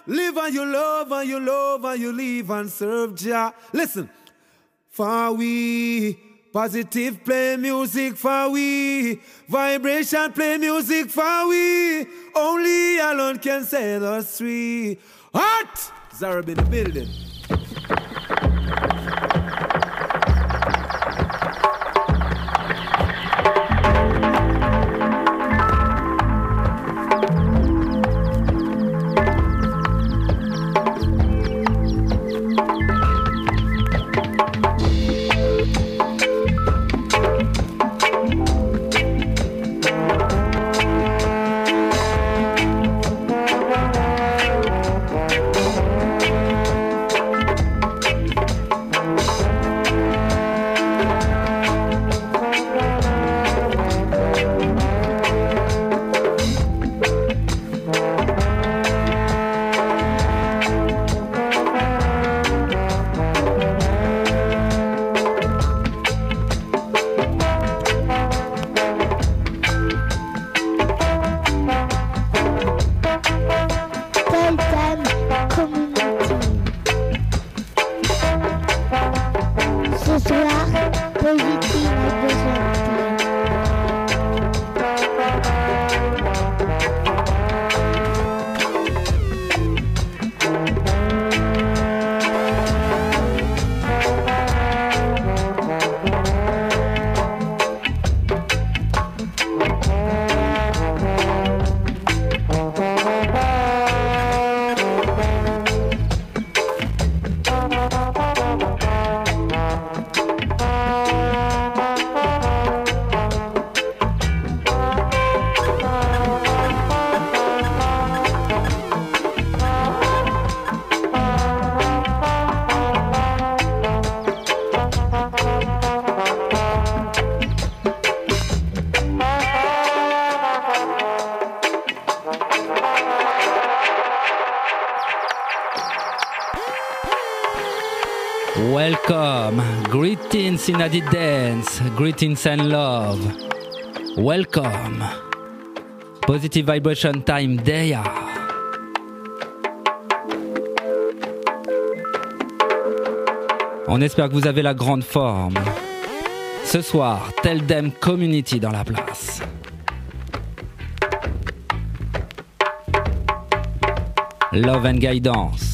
Live and you love and you love and you live and serve Jah. Listen, for we positive play music for we, vibration play music for we. Only alone can set us free. Hot! Zarab in the building. Welcome, greetings in the dance, greetings and love. Welcome, positive vibration time there. On espère que vous avez la grande forme. Ce soir, Tell Them Community dans la place. Love and guidance.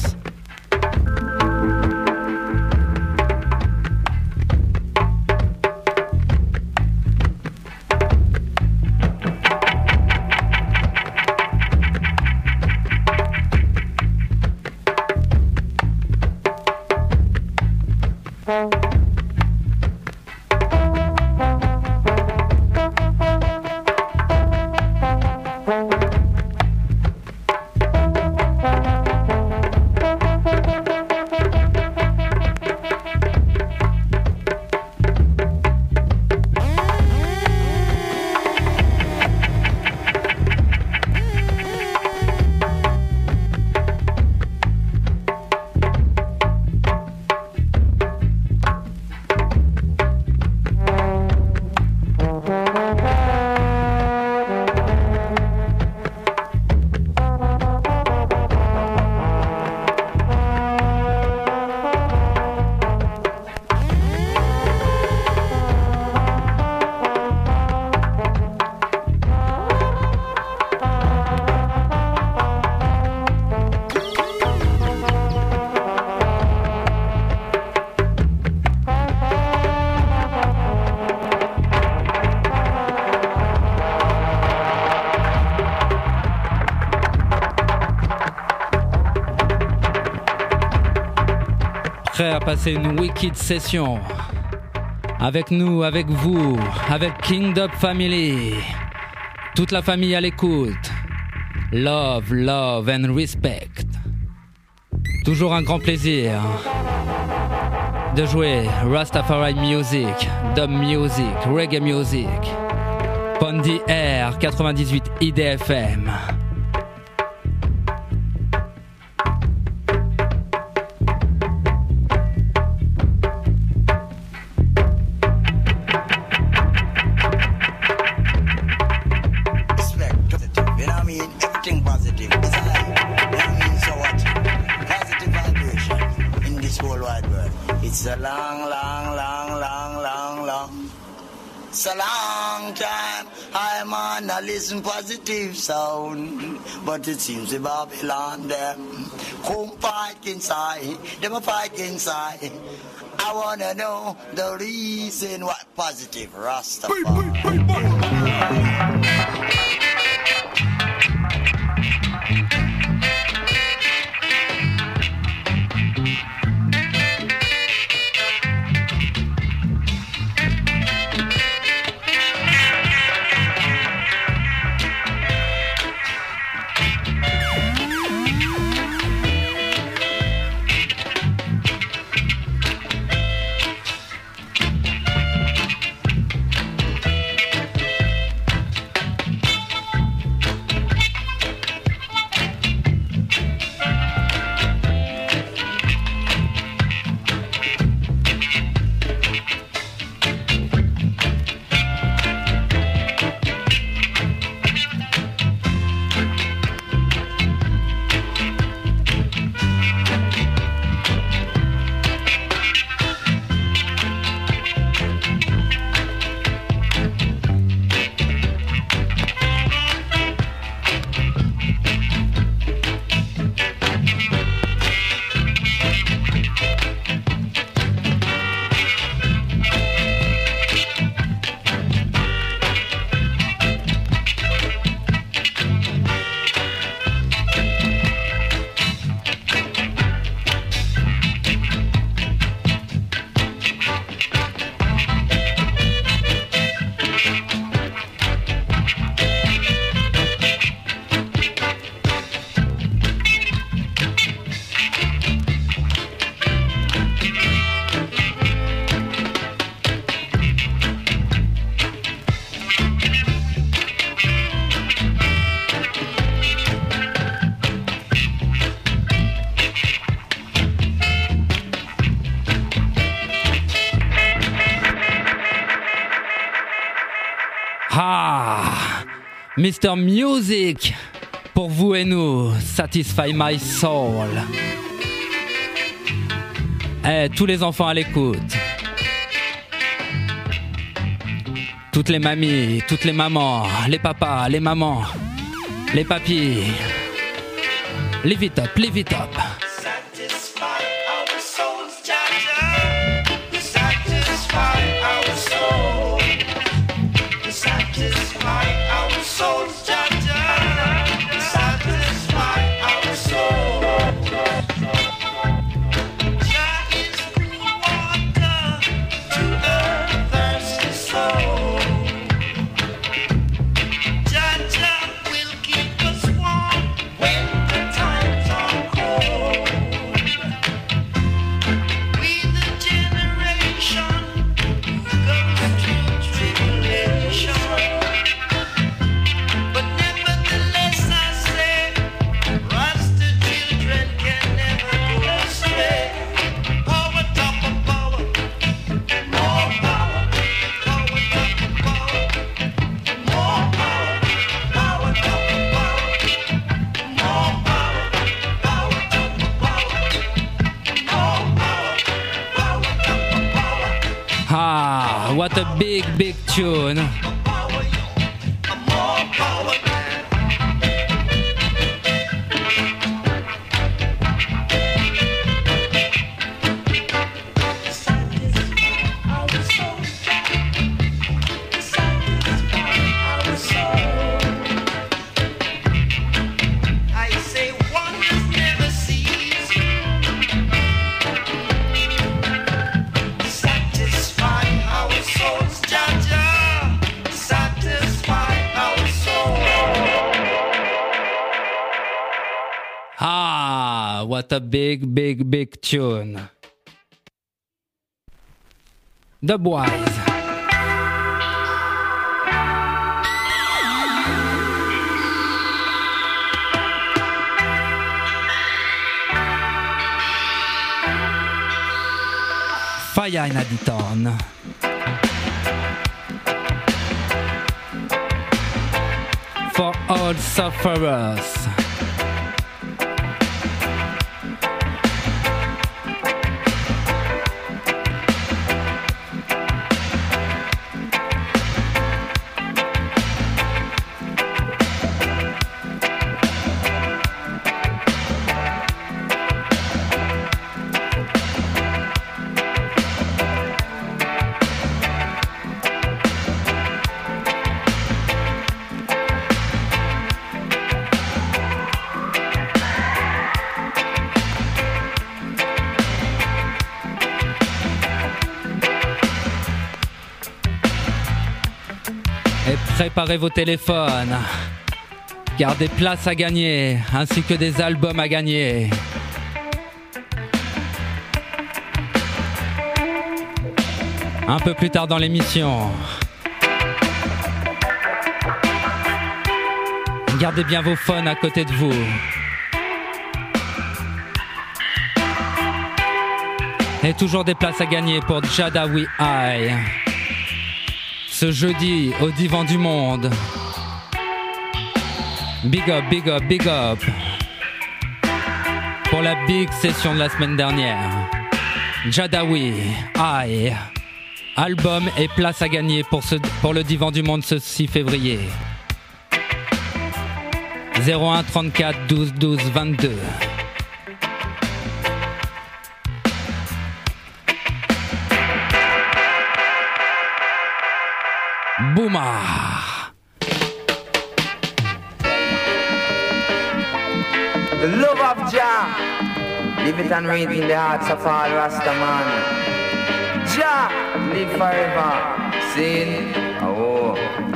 À passer une wicked session avec nous, avec vous, avec Kingdom Family, toute la famille à l'écoute. Love, love and respect. Toujours un grand plaisir de jouer Rastafari music, dub music, reggae music. Pondy Air 98 IDFM. Everything positive. It's alive. You know what I mean? So what? It's a long, long, long, long, long, long. It's a long time I'm on a listen positive sound, but it seems the Babylon them come fight inside, them a fight inside. I wanna know the reason why positive Rastafari. Mr. Music, pour vous et nous, Satisfy My Soul. Tous les enfants à l'écoute. Toutes les mamies, toutes les mamans, les papas, les mamans, les papis. Live it up, live it up. What a big, big tune. What a big, big, big tune. Dubwise. Fire in Aditon. For all sufferers. Préparez vos téléphones. Car des places à gagner, ainsi que des albums à gagner. Un peu plus tard dans l'émission. Gardez bien vos phones à côté de vous. Et toujours des places à gagner pour Jadawi High. Ce jeudi au Divan du Monde. Big up, big up, big up. Pour la big session de la semaine dernière. Jadawi High. Album et place à gagner pour le Divan du Monde ce 6 février. 01 34 12 12 22. Bouma. The love of Jah, live it and read in the hearts of all Rastaman. Jah, live forever, sin, oh.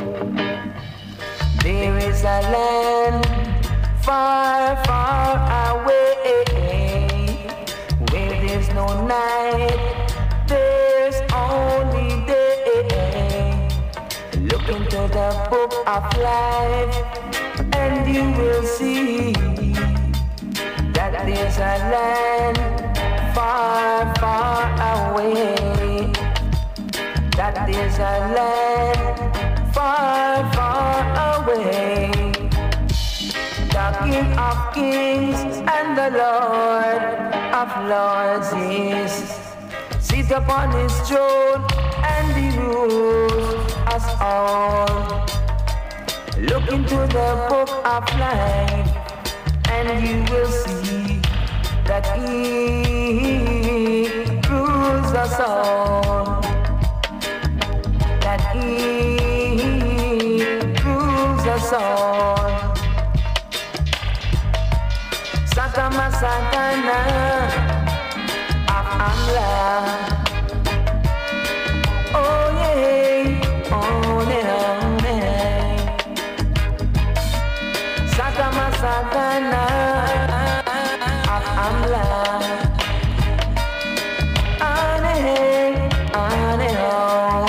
There is a land far, far away, where there's no night, there's only day. Look into the book of life, and you will see that there's a land far, far away. That there's a land far, far away. The King of Kings and the Lord of Lords is sit upon his throne and he rules us all. Look into the book of life and you will see that he rules us all. That he rules us all. Satama Satana of Amla. Oh yeah, oh yeah. Satama Satana of Amla. Ane, ane, oh.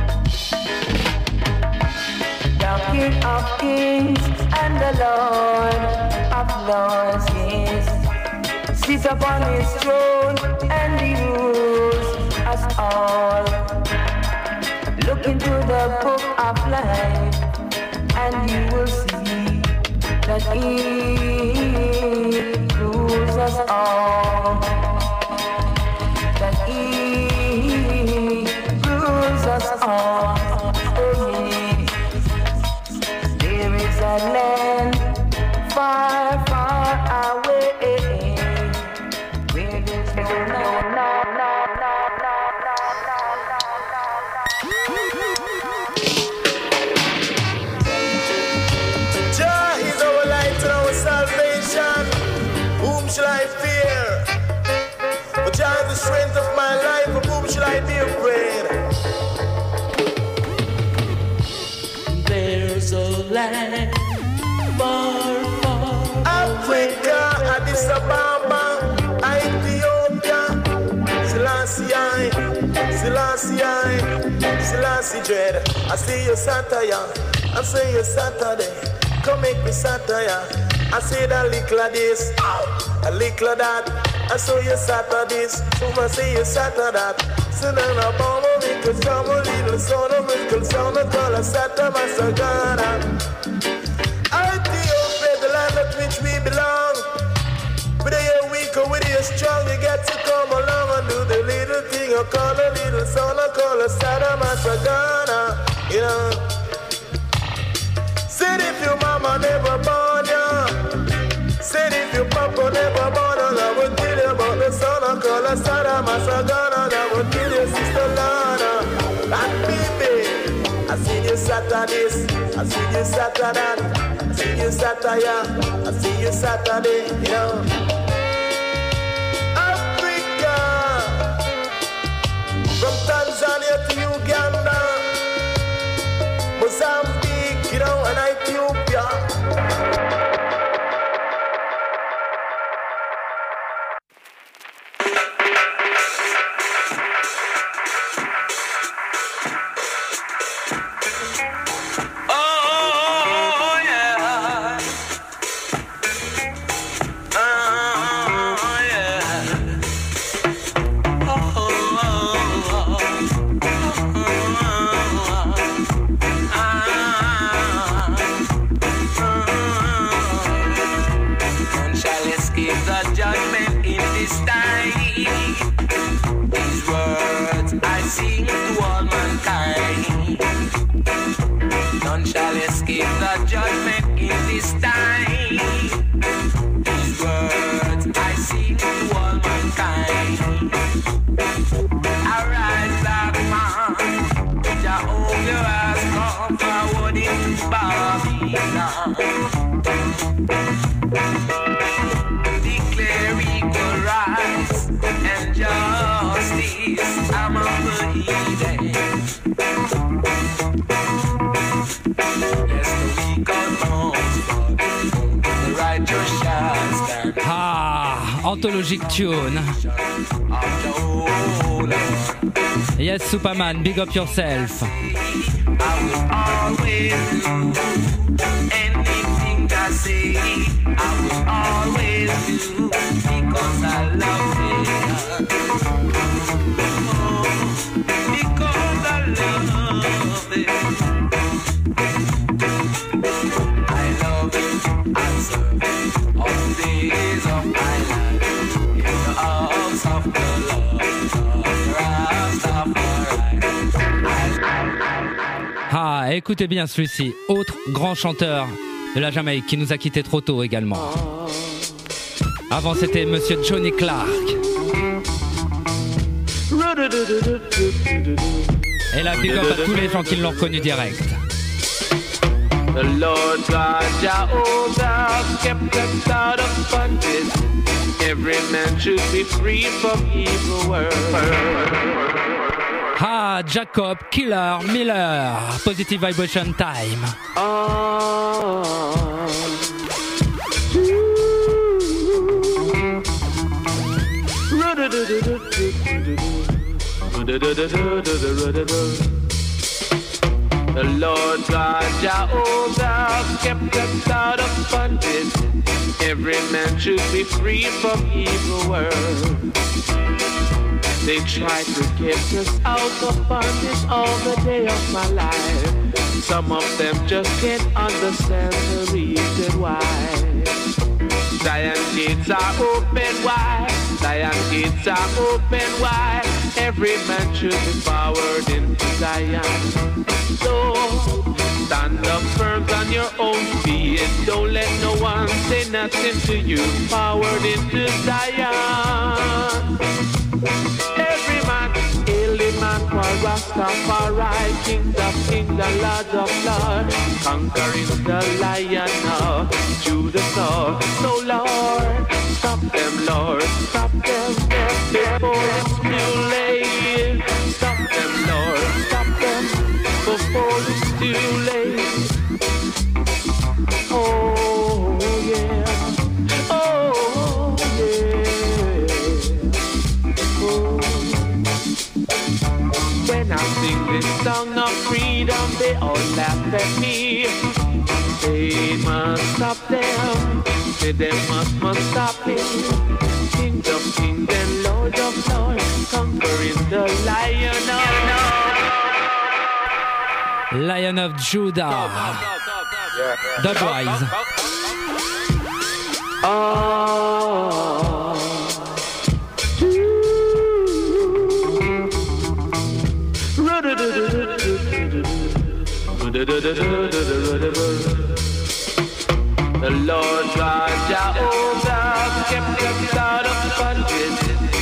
The King of Kings and the Lord of Lords, yes, sits upon his throne and he rules us all. Look into the book of life and you will see that he rules us all. That he rules us all. Oh yes, there is a land far, far away, where there's no. Jah is our light and our salvation. Whom shall I fear? For Jah is the strength of my life. Of whom shall I be afraid? There's a land far, far Africa, Addis Ababa, Ethiopia, Selassie, Selassie, Selassie dread. I see you Sataya, I see you Saturday. Come make me Sataya. I see that little of this, a little of that. I saw you Saturdays, so I see you Saturday. So then I bomb a little sound, a little sound, a little sound, a color Sata Masagana. Ethiopia, the land at which we belong. With a weak or with a strong, you get to come along and do the little thing. I call a little sound, I call a Sata Masagana. You know. Said if your mama never born ya, said if your papa never born ya, I would tell you about the son I call a Sada Masagana. I would tell you sister Lana. That baby, I see you Saturdays, I see you Saturday, I see you Saturday, I see you Saturday, you know. Africa, from Tanzania to Uganda, Mozambique, escape the judgment in this time. These words I sing to all mankind. None shall escape the judgment in this time. These words I sing to all mankind. Arise, black man, Jehovah has come forward into Babylon. Declare equal rights and justice among the heathen. Yes, the weak are bones, the righteous shall stand. Ah, anthologique tune. Yes, Superman, big up yourself. I will always do anything I say. I will always do because I love it. Oh, because I love it. I love it. I serve it all the days of my life in the arms of the Lord. Ah, écoutez bien celui-ci, autre grand chanteur de la Jamaïque qui nous a quittés trop tôt également. Avant c'était Monsieur Johnny Clark. Et là, big up à tous les gens qui l'ont reconnu direct. The Lord God Jehovah kept us out of bondage. Every man should be free from evil words. Ah, Jacob, Killer, Miller, Positive Vibration Time. The Lord God Jehovah kept us out of bondage. Every man should be free from evil words. They tried to get us out of bondage all the day of my life. Some of them just can't understand the reason why. Zion gates are open wide. Zion gates are open wide. Every man should be forward into Zion. So stand up firm on your own feet. Don't let no one say nothing to you. Forward into Zion. Every man, every man for Rastafari, King of Kings, the Lord of Lords, conquering the Lion of Judah. So Lord, stop them, Lord, stop them before it's too late. Stop them, Lord, stop them before it's too late. Oh yeah, oh yeah. When I sing this song of freedom, they all laugh at me. They must stop them. Say they must stop it. King of kings and Lord of lords, conquering the Lion of Judah. Dubwise. The Lord God Jehovah kept us out of bondage.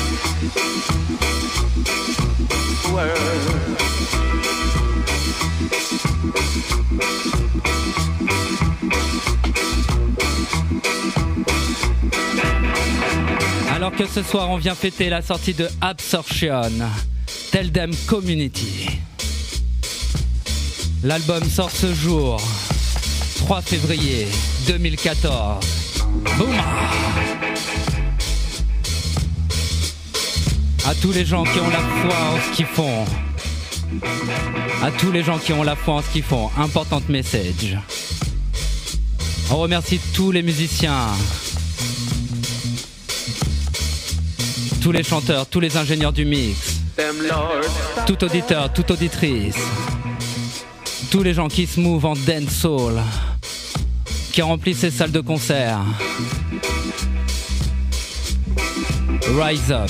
Alors que ce soir on vient fêter la sortie de Absorption, Tell Them Community. L'album sort ce jour, 3 février 2014. Boum! À tous les gens qui ont la foi en ce qu'ils font. À tous les gens qui ont la foi en ce qu'ils font. Importante message. On remercie tous les musiciens, tous les chanteurs, tous les ingénieurs du mix, tout auditeur, toute auditrice, tous les gens qui se mouvent en dancehall, qui remplissent ces salles de concert. Rise Up.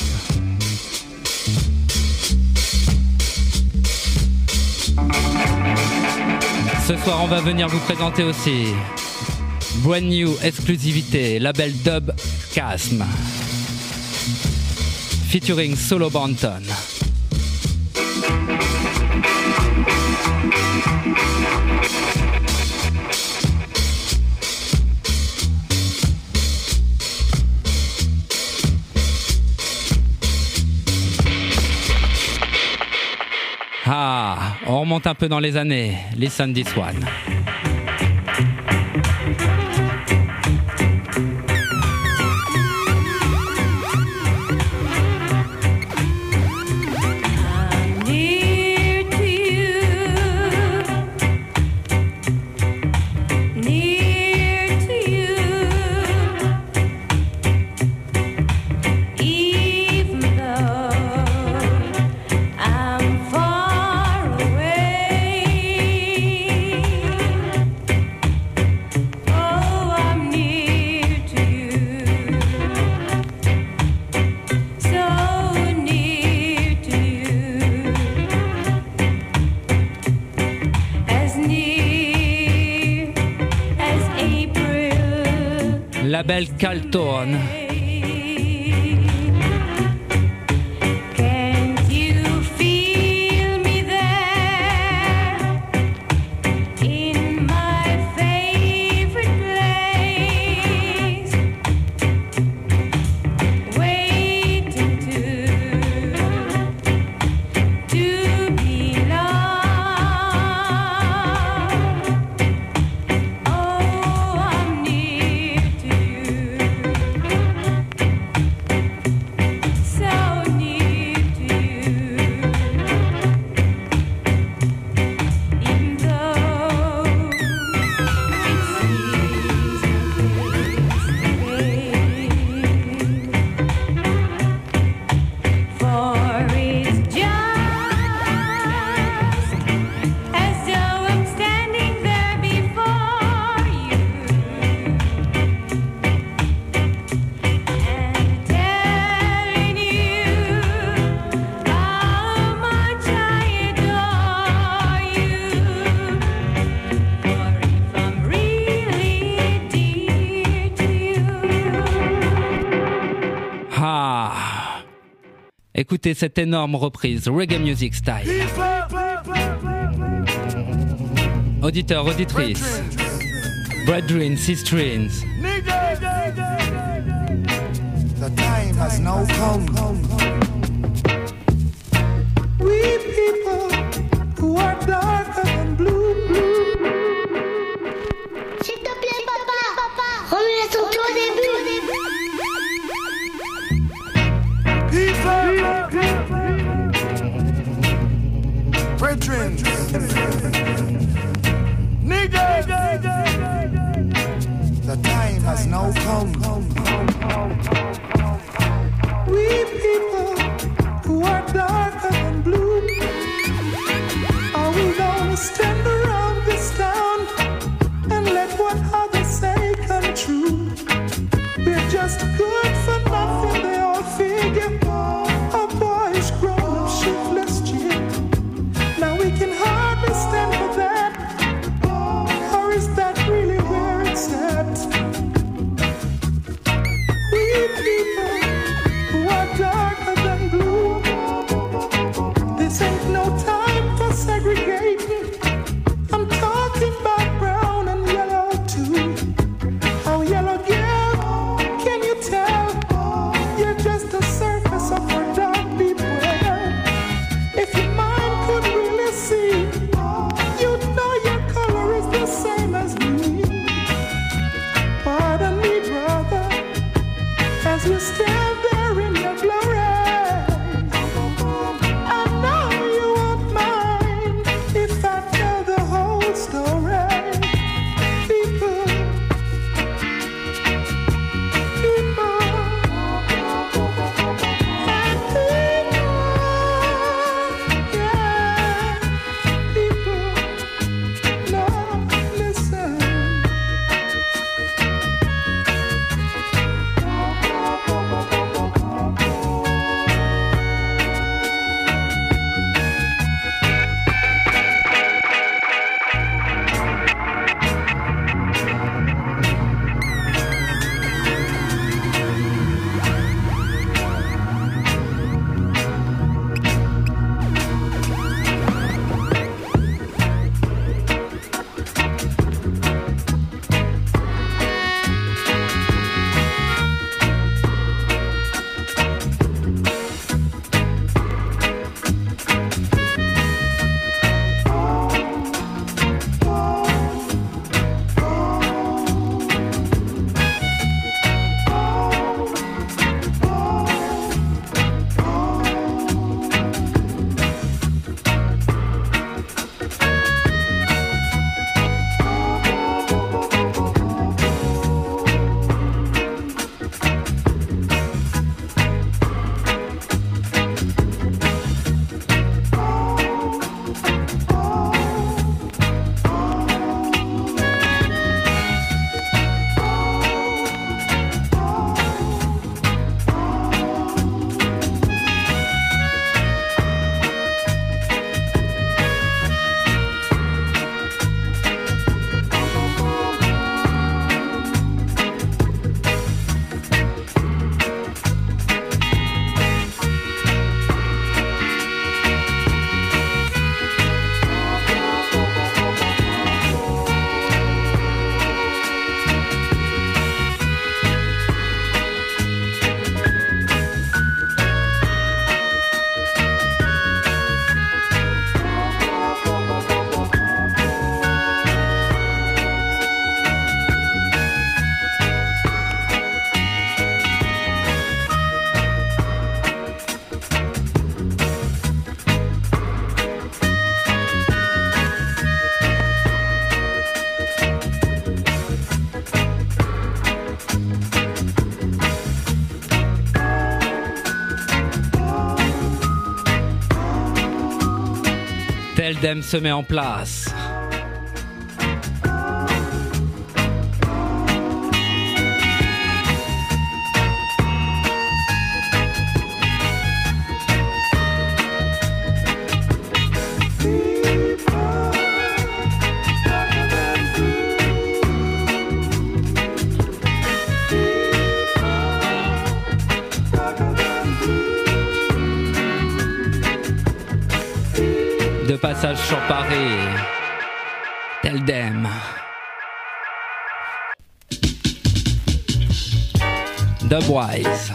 Ce soir, on va venir vous présenter aussi brand new exclusivité, label Dub Chasm, featuring Solo Banton. Ah, on remonte un peu dans les années. Listen this one. Label Caltone. Écoutez cette énorme reprise, reggae music style. Auditeurs, auditrices, brethren, sisters. The time has now come. We people who are darker than blue. S'il te plaît, papa, remets ton tour au début. Brethren, niggas, the time has now come. We people who are darker than blue, are we gonna stand around this town and let what others say come true? We're just good for nothing, they all figure. A boyish grown-up shiftless chick. Now we can hardly stand for that. Or is that really where it's at? Tell Them se met en place. De passage sur Paris, Tell Them. Dubwise.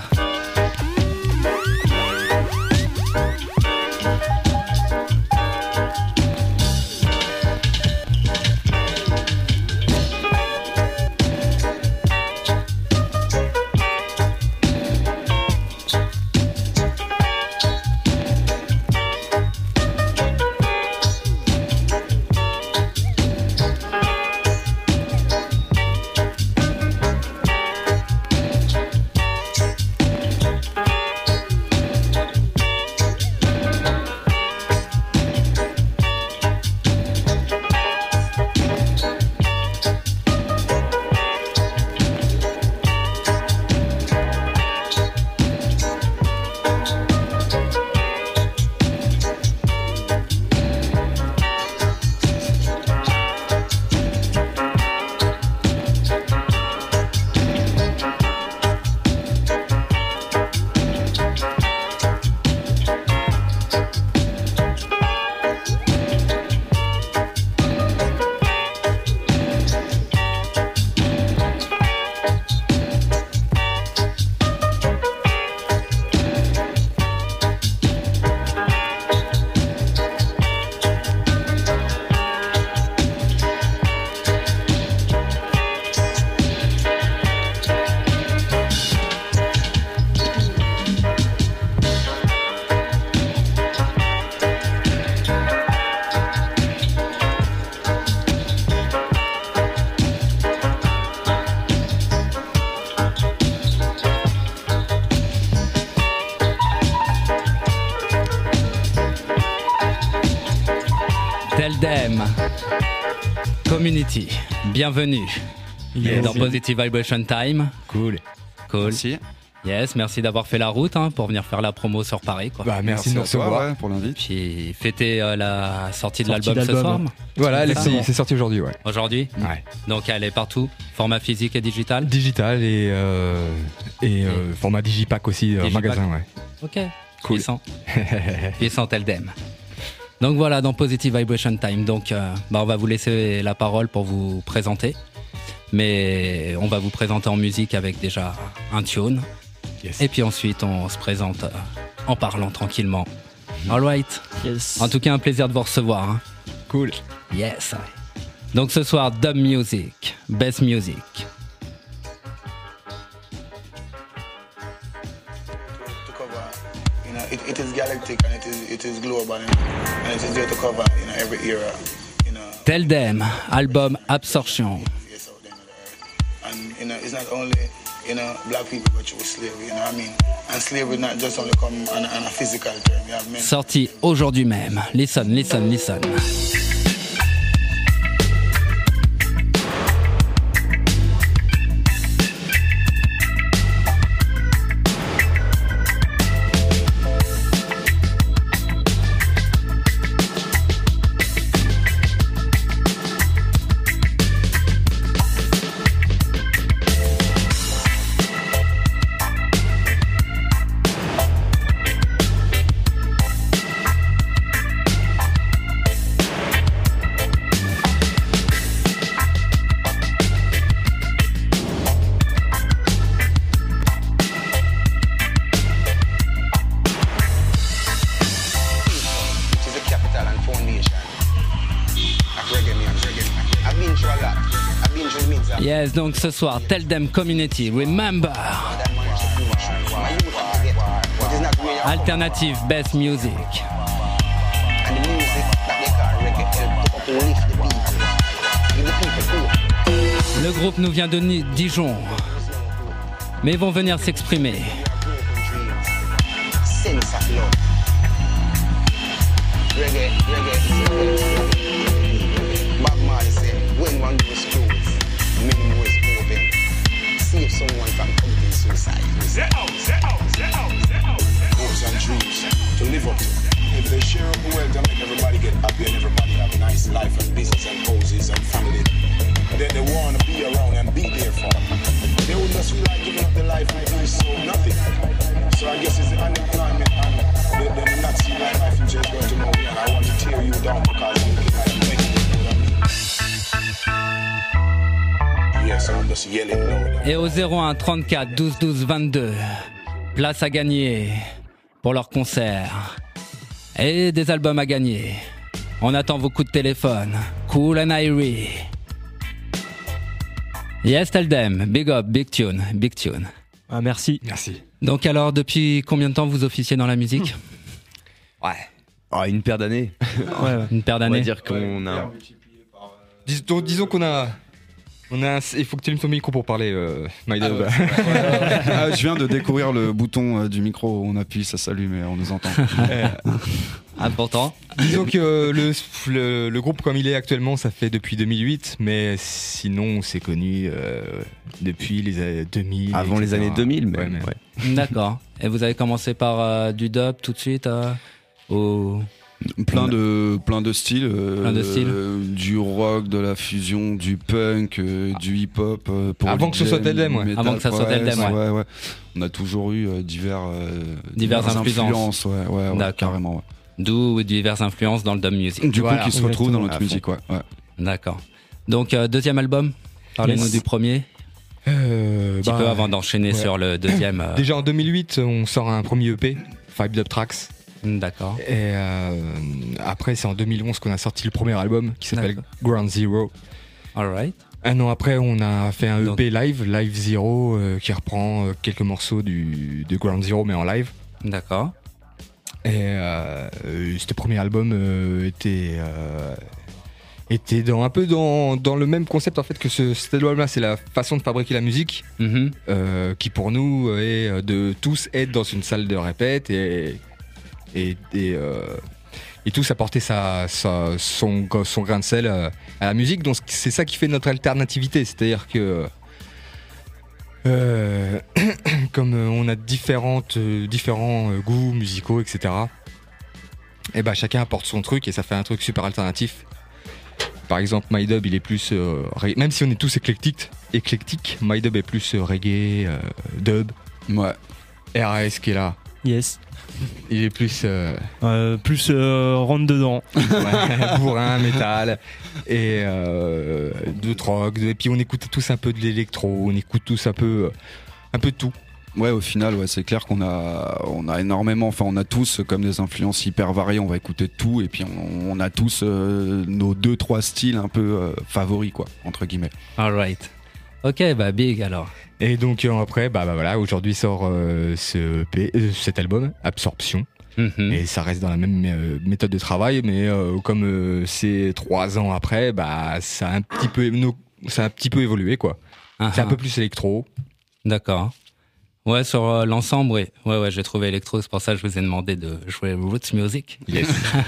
Tell Them Community, bienvenue dans Positive Vibration Time. Cool. Merci. Yes, merci d'avoir fait la route pour venir faire la promo sur Paris. Quoi. Bah, merci de nous recevoir pour l'invite. Puis fêter la sortie de l'album ce soir. Voilà, c'est sorti aujourd'hui. Ouais. Aujourd'hui ouais. Donc elle est partout, format physique et digital. Digital et format Digipack aussi, magasin. Ouais. Ok, cool. Puissant Tell Them. Donc voilà, dans Positive Vibration Time. Donc on va vous laisser la parole pour vous présenter. Mais on va vous présenter en musique avec déjà un tune. Yes. Et puis ensuite, on se présente en parlant tranquillement. All right. Yes. En tout cas, un plaisir de vous recevoir. Cool. Yes. Donc ce soir, dub music, bass music. It is galactic and it is global, and it is there to cover every era. Tell Them, album Absorption. And it's not only black people go through slavery, you know what I mean? And slavery not just only come on a physical term. You have men. Sorti aujourd'hui même. Listen. Yes, donc ce soir, Tell Them Community, remember. Alternative bass music. Le groupe nous vient de Dijon, mais ils vont venir s'exprimer. reggae. Bob Marley said, when one goes closed, many more is open. Save someone from committing suicide. Hopes and dreams to live up to. If they share up the wealth and make everybody get happy and everybody have a nice life and business and houses and family, then they want to be around and be there for them. They would just feel like giving up their life and doing so nothing. So I guess it's the unemployment and the not seeing life future is going to know me, and I want to tear you down because you can make it. Yes, I'm just yelling loud. Et au 01 34 12 12 22, place à gagner pour leur concert. Et des albums à gagner. On attend vos coups de téléphone. Cool and Irie. Yes, tell them. Big up, big tune. Ah, merci. Donc alors, depuis combien de temps vous officiez dans la musique? Ouais. Oh, une paire d'années. Ouais. Une paire d'années. On va dire qu'on a... Disons qu'on a... il faut que tu aimes ton micro pour parler, Maïdub. Je viens de découvrir le bouton du micro, on appuie, ça s'allume et on nous entend. Important. Disons que le groupe comme il est actuellement, ça fait depuis 2008, mais sinon on s'est connu depuis les années 2000. Avant les années 2000, mais ouais. D'accord. Et vous avez commencé par du dub tout de suite Plein de styles, du rock, de la fusion, du punk, du hip-hop. Avant que ce soit Teldem, ouais. Avant que ça soit Teldem, ouais. On a toujours eu diverses influences. Ouais, carrément. Ouais. D'où diverses influences dans le dub music. Du coup, qui se retrouvent dans notre musique, ouais. D'accord. Donc, deuxième album, parlez-nous du premier. Un petit peu avant d'enchaîner sur le deuxième. Déjà en 2008, on sort un premier EP, 5 Dub Tracks. D'accord. Et après, c'est en 2011 qu'on a sorti le premier album qui s'appelle Ground Zero. Alright. Un an après, on a fait un EP Live Zero, qui reprend quelques morceaux de Ground Zero, mais en live. D'accord. Et ce premier album était un peu dans le même concept en fait que cet album-là. C'est la façon de fabriquer la musique, qui pour nous est de tous être dans une salle de répète et tous apporter son grain de sel à la musique. Donc c'est ça qui fait notre alternativité, c'est-à-dire que comme on a différents goûts musicaux, etc., et ben chacun apporte son truc et ça fait un truc super alternatif. Par exemple, MyDub il est plus même si on est tous éclectiques, MyDub est plus reggae, dub. Ouais. RAS qui est là. Yes. Il est plus rentre dedans. Ouais, bourrin, métal et de rock. Et puis on écoute tous un peu de l'électro, on écoute tous un peu de tout. Ouais, au final, c'est clair qu'on a énormément, enfin on a tous comme des influences hyper variées, on va écouter de tout et puis on a tous nos 2-3 styles un peu favoris quoi, entre guillemets. Alright. Ok, big alors. Et donc après, voilà, aujourd'hui sort cet album, Absorption. Et ça reste dans la même méthode de travail, mais comme c'est 3 ans après, ça a un petit peu évolué quoi. C'est un peu plus électro. D'accord. Ouais, sur l'ensemble, oui. Ouais, j'ai trouvé électro, c'est pour ça que je vous ai demandé de jouer roots music. Yes.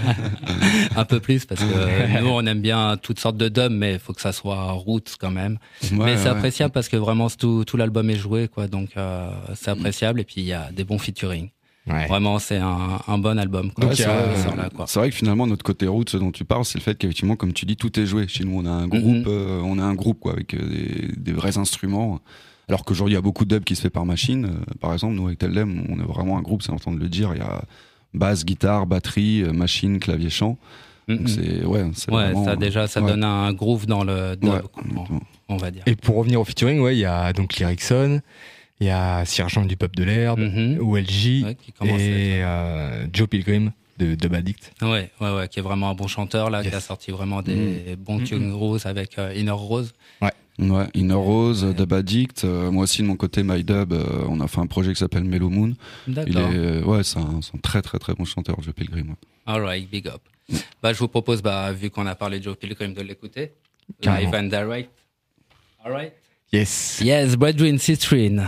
Un peu plus, parce que nous, on aime bien toutes sortes de dub, mais il faut que ça soit roots quand même. Mais c'est appréciable parce que vraiment, tout l'album est joué, quoi. Donc, c'est appréciable. Et puis, il y a des bons featuring. Ouais. Vraiment, c'est un bon album. Quoi. Donc, c'est vrai que finalement, notre côté roots dont tu parles, c'est le fait qu'effectivement, comme tu dis, tout est joué. Chez nous, on a un groupe, quoi, avec des vrais instruments. Alors qu'aujourd'hui, il y a beaucoup de dub qui se fait par machine. Par exemple, nous, avec Teldem, on est vraiment un groupe, c'est important de le dire. Il y a basse, guitare, batterie, machine, clavier, chant. Donc c'est vraiment, ça donne un groove dans le dub, on va dire. Et pour revenir au featuring, il y a donc Lyricson, il y a Sergent du Peuple de l'Herbe, OLJ et Joe Pilgrim de Dub Addict. Ouais, qui est vraiment un bon chanteur là, qui a sorti vraiment des bons tunes roses avec Inner Rose. Ouais, Inner Rose, Dub Addict. Moi aussi de mon côté, MyDub, on a fait un projet qui s'appelle Mellow Moon. D'accord. C'est un très très très bon chanteur, Joe Pilgrim. Ouais. Alright, big up. Je vous propose, vu qu'on a parlé de Joe Pilgrim, de l'écouter. Live and direct. Alright. Yes, Brethren Sistrin.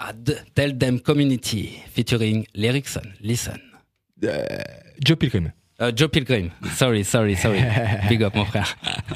Tell Them Community featuring Lyricson. Listen. Joe Pilgrim. Joe Pilgrim. Sorry. Big up, mon frère.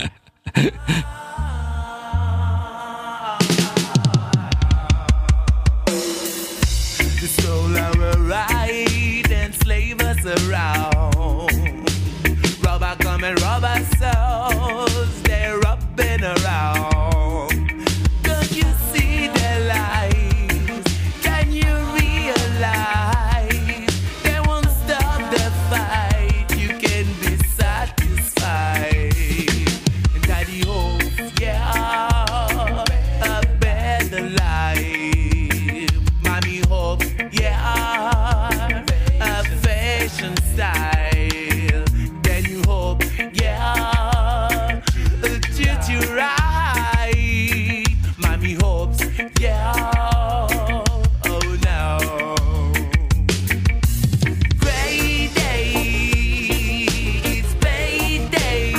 The soul are right and slave us around. Rubber come and rubber souls, they're rubbing around. Don't you see their lies? Can you realize they won't stop the fight? You can be satisfied. And daddy hopes, yeah, a better life. Mommy hopes, yeah, a fashion style. Then you hope, yeah, a treat you right. Mommy hopes, yeah, oh no. Great day, it's payday.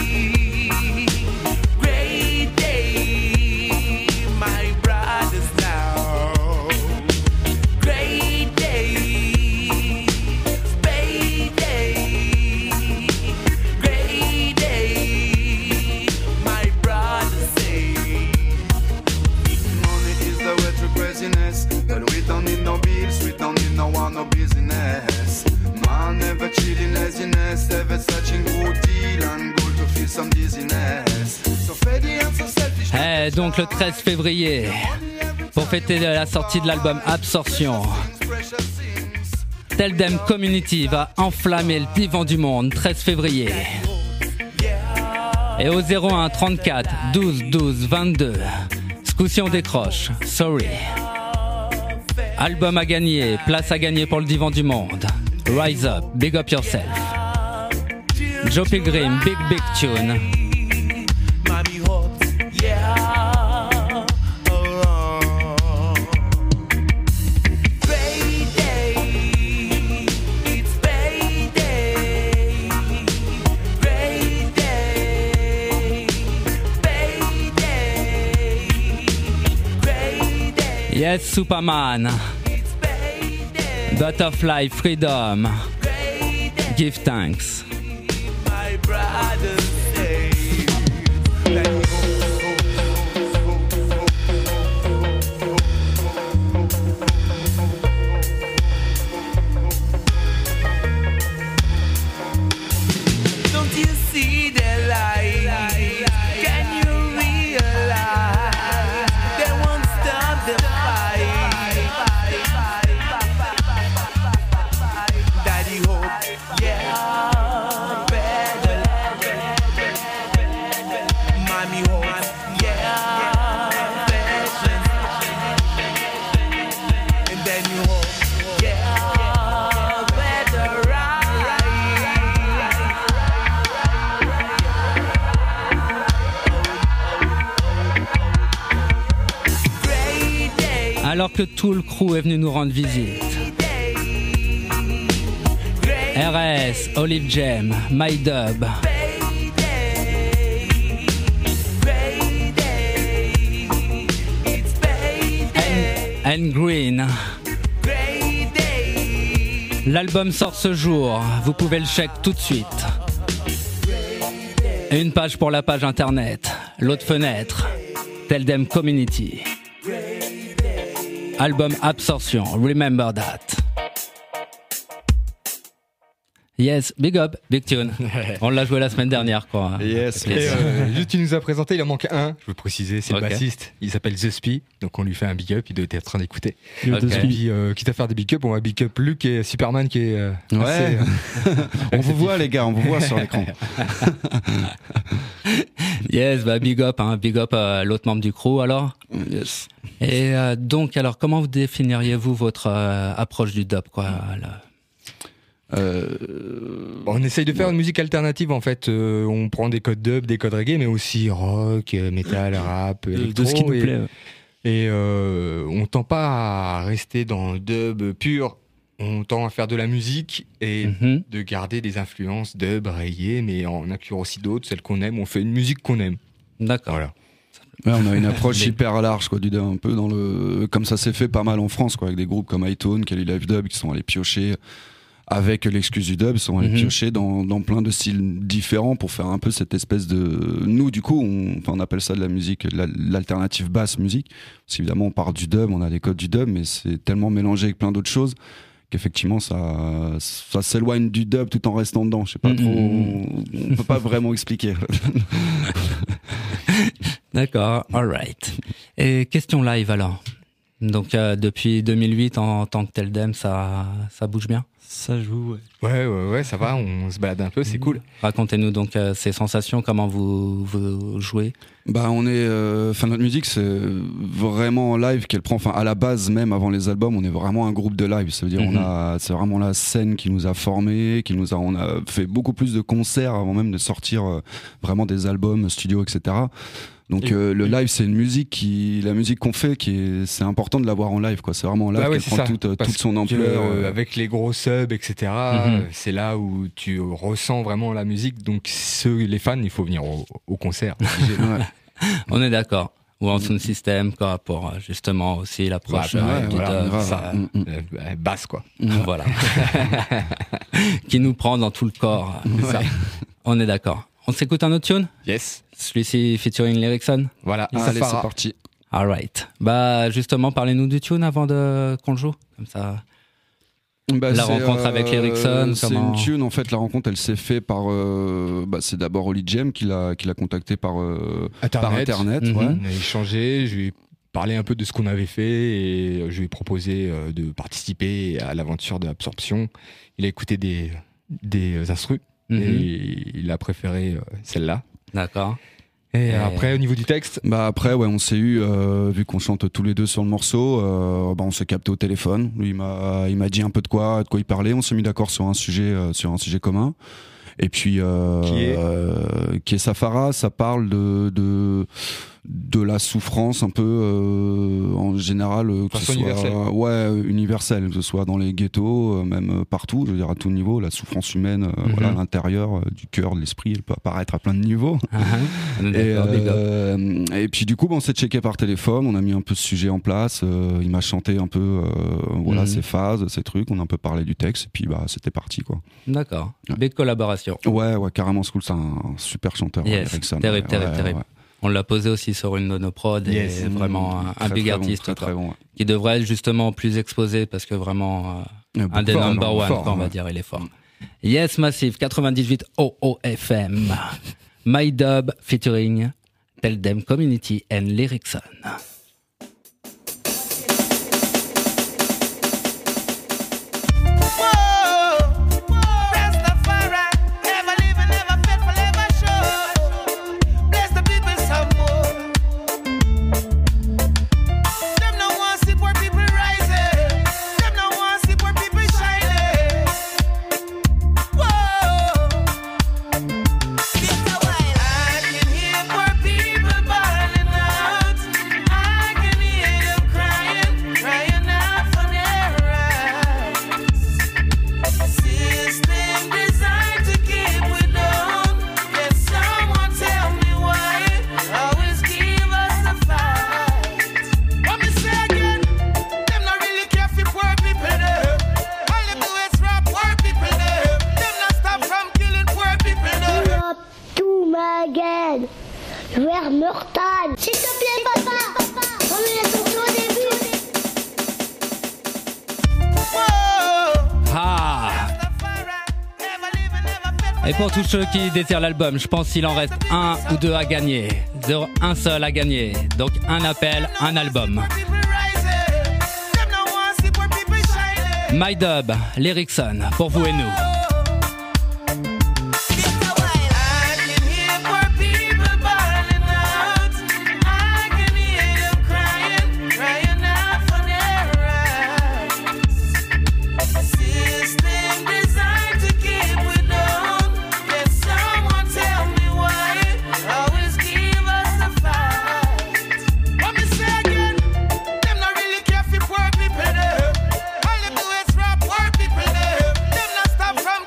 Great day, my brothers now. Great day, payday. Great day, my brothers say. Money is the way to craziness. But we don't need no bills, we don't need no one, no business. Man never chilling laziness, ever searching good deal and goal to feel some dizziness. So faddy and so selfish. Donc le 13 février, pour fêter la sortie de l'album Absorption, Tell Them Community va enflammer le divan du monde, 13 février. Et au 01 34 12 12 22, ce coup-ci on décroche, Sorry. Album à gagner, place à gagner pour le divan du monde. Rise up, big up yourself. Joe Pilgrim, big tune. Mommy hopes, yeah, oh. Great day, it's payday. Great day, payday. Great day. Yes, Superman. Butterfly, freedom. Give thanks. My brothers say. Don't you see their lies? Can you realize they won't stop the fight? Daddy hope, yeah, better. Mommy hope, yeah, passion. And then you hope, yeah, better Alors que tout le crew est venu nous rendre visite. RS, Olive Jam, My Dub. And Green. L'album sort ce jour, vous pouvez le check tout de suite. Une page pour la page internet, l'autre fenêtre, Tell Them Community. Album Absorption, Remember That. Yes, big up, big tune. On l'a joué la semaine dernière, quoi. Yes. Et juste, tu nous as présenté, il en manque un, je veux préciser, c'est le bassiste. Il s'appelle The Spy, donc on lui fait un big up, il doit être en train d'écouter. Puis, quitte à faire des big up, on va big up Luc et Superman qui est. Ouais. On vous voit, les gars, on vous voit sur l'écran. Yes, bah big up à l'autre membre du crew alors. Yes. Et donc, alors, comment vous définiriez-vous votre approche du dub, quoi là on essaye de faire une musique alternative en fait. On prend des codes dub, des codes reggae, mais aussi rock, metal, rap, électro. De ce qui nous plaît. Et on tend pas à rester dans le dub pur. On tend à faire de la musique et de garder des influences dub, reggae, mais en incluant aussi d'autres, celles qu'on aime. On fait une musique qu'on aime. D'accord. Voilà. Ouais, on a une approche hyper large, quoi, du dub, un peu dans le, comme ça s'est fait pas mal en France, quoi, avec des groupes comme iTunes, Kelly Live Dub, qui sont allés piocher avec l'excuse du dub, on allait piocher dans plein de styles différents pour faire un peu cette espèce de... Nous, du coup, on appelle ça de la musique, l'alternative basse musique. Parce qu'évidemment, on part du dub, on a les codes du dub, mais c'est tellement mélangé avec plein d'autres choses qu'effectivement, ça s'éloigne du dub tout en restant dedans. Je sais pas trop... On peut pas vraiment expliquer. D'accord, alright. Et question live alors. Donc depuis 2008 en tant que Teldem, ça bouge bien? Ça joue, ouais, ça va, on se balade un peu, c'est cool. Racontez-nous donc ces sensations, comment vous jouez? Bah on est, notre musique c'est vraiment en live qu'elle prend. Enfin à la base même avant les albums, on est vraiment un groupe de live. Ça veut dire c'est vraiment la scène qui nous a formés, on a fait beaucoup plus de concerts avant même de sortir vraiment des albums studio, etc. Donc le live c'est une musique la musique qu'on fait c'est important de l'avoir en live quoi. C'est vraiment en live qu'elle prend toute son ampleur. Avec les gros subs etc. C'est là où tu ressens vraiment la musique. Donc les fans il faut venir au concert. On est d'accord. Ou en sound system quoi, pour justement aussi l'approche basse quoi. Voilà. Qui nous prend dans tout le corps. Ça. On est d'accord. On s'écoute un autre tune? Yes. Celui-ci featuring Lyricson. Voilà. Allez, c'est parti. Alright. Bah justement, parlez-nous du tune avant qu'on le joue. Comme ça. La rencontre avec Lyricson. C'est une tune en fait. La rencontre, elle s'est faite par. C'est d'abord Oli Jem qui l'a contacté par internet. Ouais. On a échangé. Je lui ai parlé un peu de ce qu'on avait fait et je lui ai proposé de participer à l'aventure de l'absorption. Il a écouté des instrus. Et il a préféré celle-là. D'accord. Et après, au niveau du texte, on s'est eu, vu qu'on chante tous les deux sur le morceau, on s'est capté au téléphone. Lui, il m'a dit un peu de quoi il parlait. On s'est mis d'accord sur un sujet commun. Et puis, qui est Safara, ça parle de la souffrance un peu en général, que ce soit universelle, que ce soit dans les ghettos, même partout, je veux dire à tout niveau, la souffrance humaine, à l'intérieur du cœur, de l'esprit, elle peut apparaître à plein de niveaux. Et puis du coup, on s'est checké par téléphone, on a mis un peu ce sujet en place, il m'a chanté un peu, ses phases, ces trucs, on a un peu parlé du texte, et puis c'était parti quoi. D'accord. Belle collaboration. Ouais, carrément, c'est cool, c'est un super chanteur. Yes. Terrible. On l'a posé aussi sur une de nos prods et vraiment un big artiste qui devrait être justement plus exposé parce que vraiment un des number one, on va dire, il est fort. Yes, Massive, 98 OOFM. My Dub featuring Teldem Community and Lyricson. S'il te plaît, papa, remets la sortie au début. Et pour tous ceux qui désirent l'album, je pense qu'il en reste un ou deux à gagner. Un seul à gagner. Donc un appel, un album. My Dub, Lyricson, pour vous et nous. From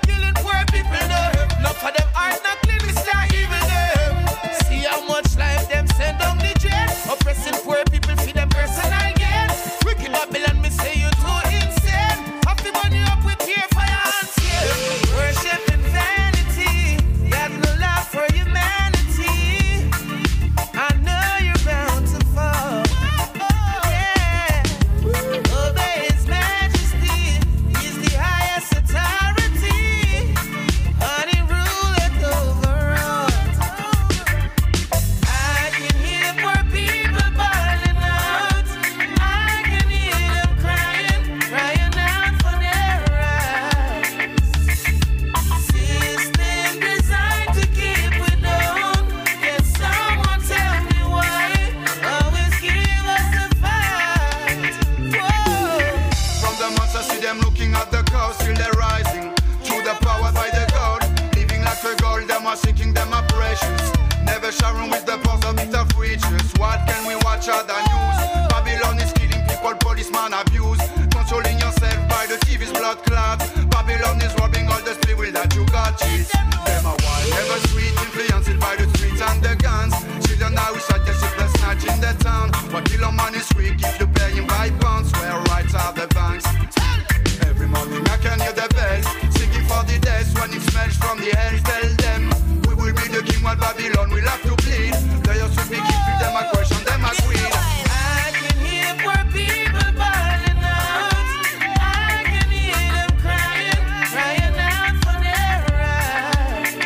watch other news. Babylon is killing people, policeman abuse. Controlling yourself by the TV's blood clot. Babylon is robbing all the spirit that you got. Cheese. Them a wild, never sweet, influenced by the streets and the guns. Children now we shot your ship and snatch in the town. But killer man is weak if you pay him by pounds. Where rights are the banks. Every morning I can hear the bells, singing for the death when it smells from the hell. Tell them we will be the king while Babylon will have to bleed. They used to be keeping them a question, them a greed. I can hear poor people bawling out. I can hear them crying out for their rights.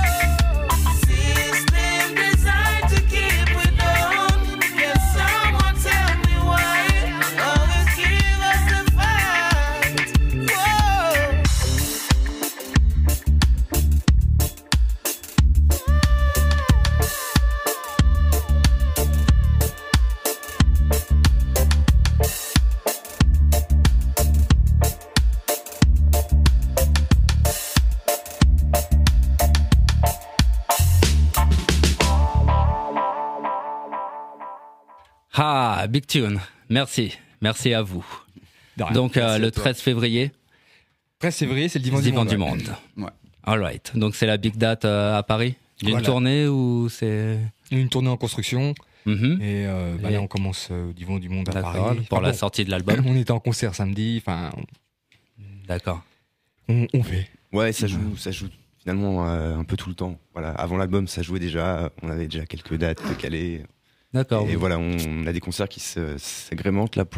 System designed to keep we down. Can someone tell me why? Always give us the fight. Whoa. Ah, big tune. Merci. Merci à vous. Donc, le 13 février. 13 février, c'est le Divan du Monde. Ouais. All right. Donc, c'est la big date à Paris. D'une Voilà. tournée ou c'est. Une tournée en construction. Mhm. Et là, on commence au Divan du Monde à D'accord, Paris. pour Enfin, la bon, sortie de l'album. On était en concert samedi. Enfin, D'accord. on fait. Ouais, ça joue finalement un peu tout le temps. Voilà, avant l'album, ça jouait déjà. On avait déjà quelques dates calées. D'accord. Et voilà, on a des concerts qui s'agrémentent là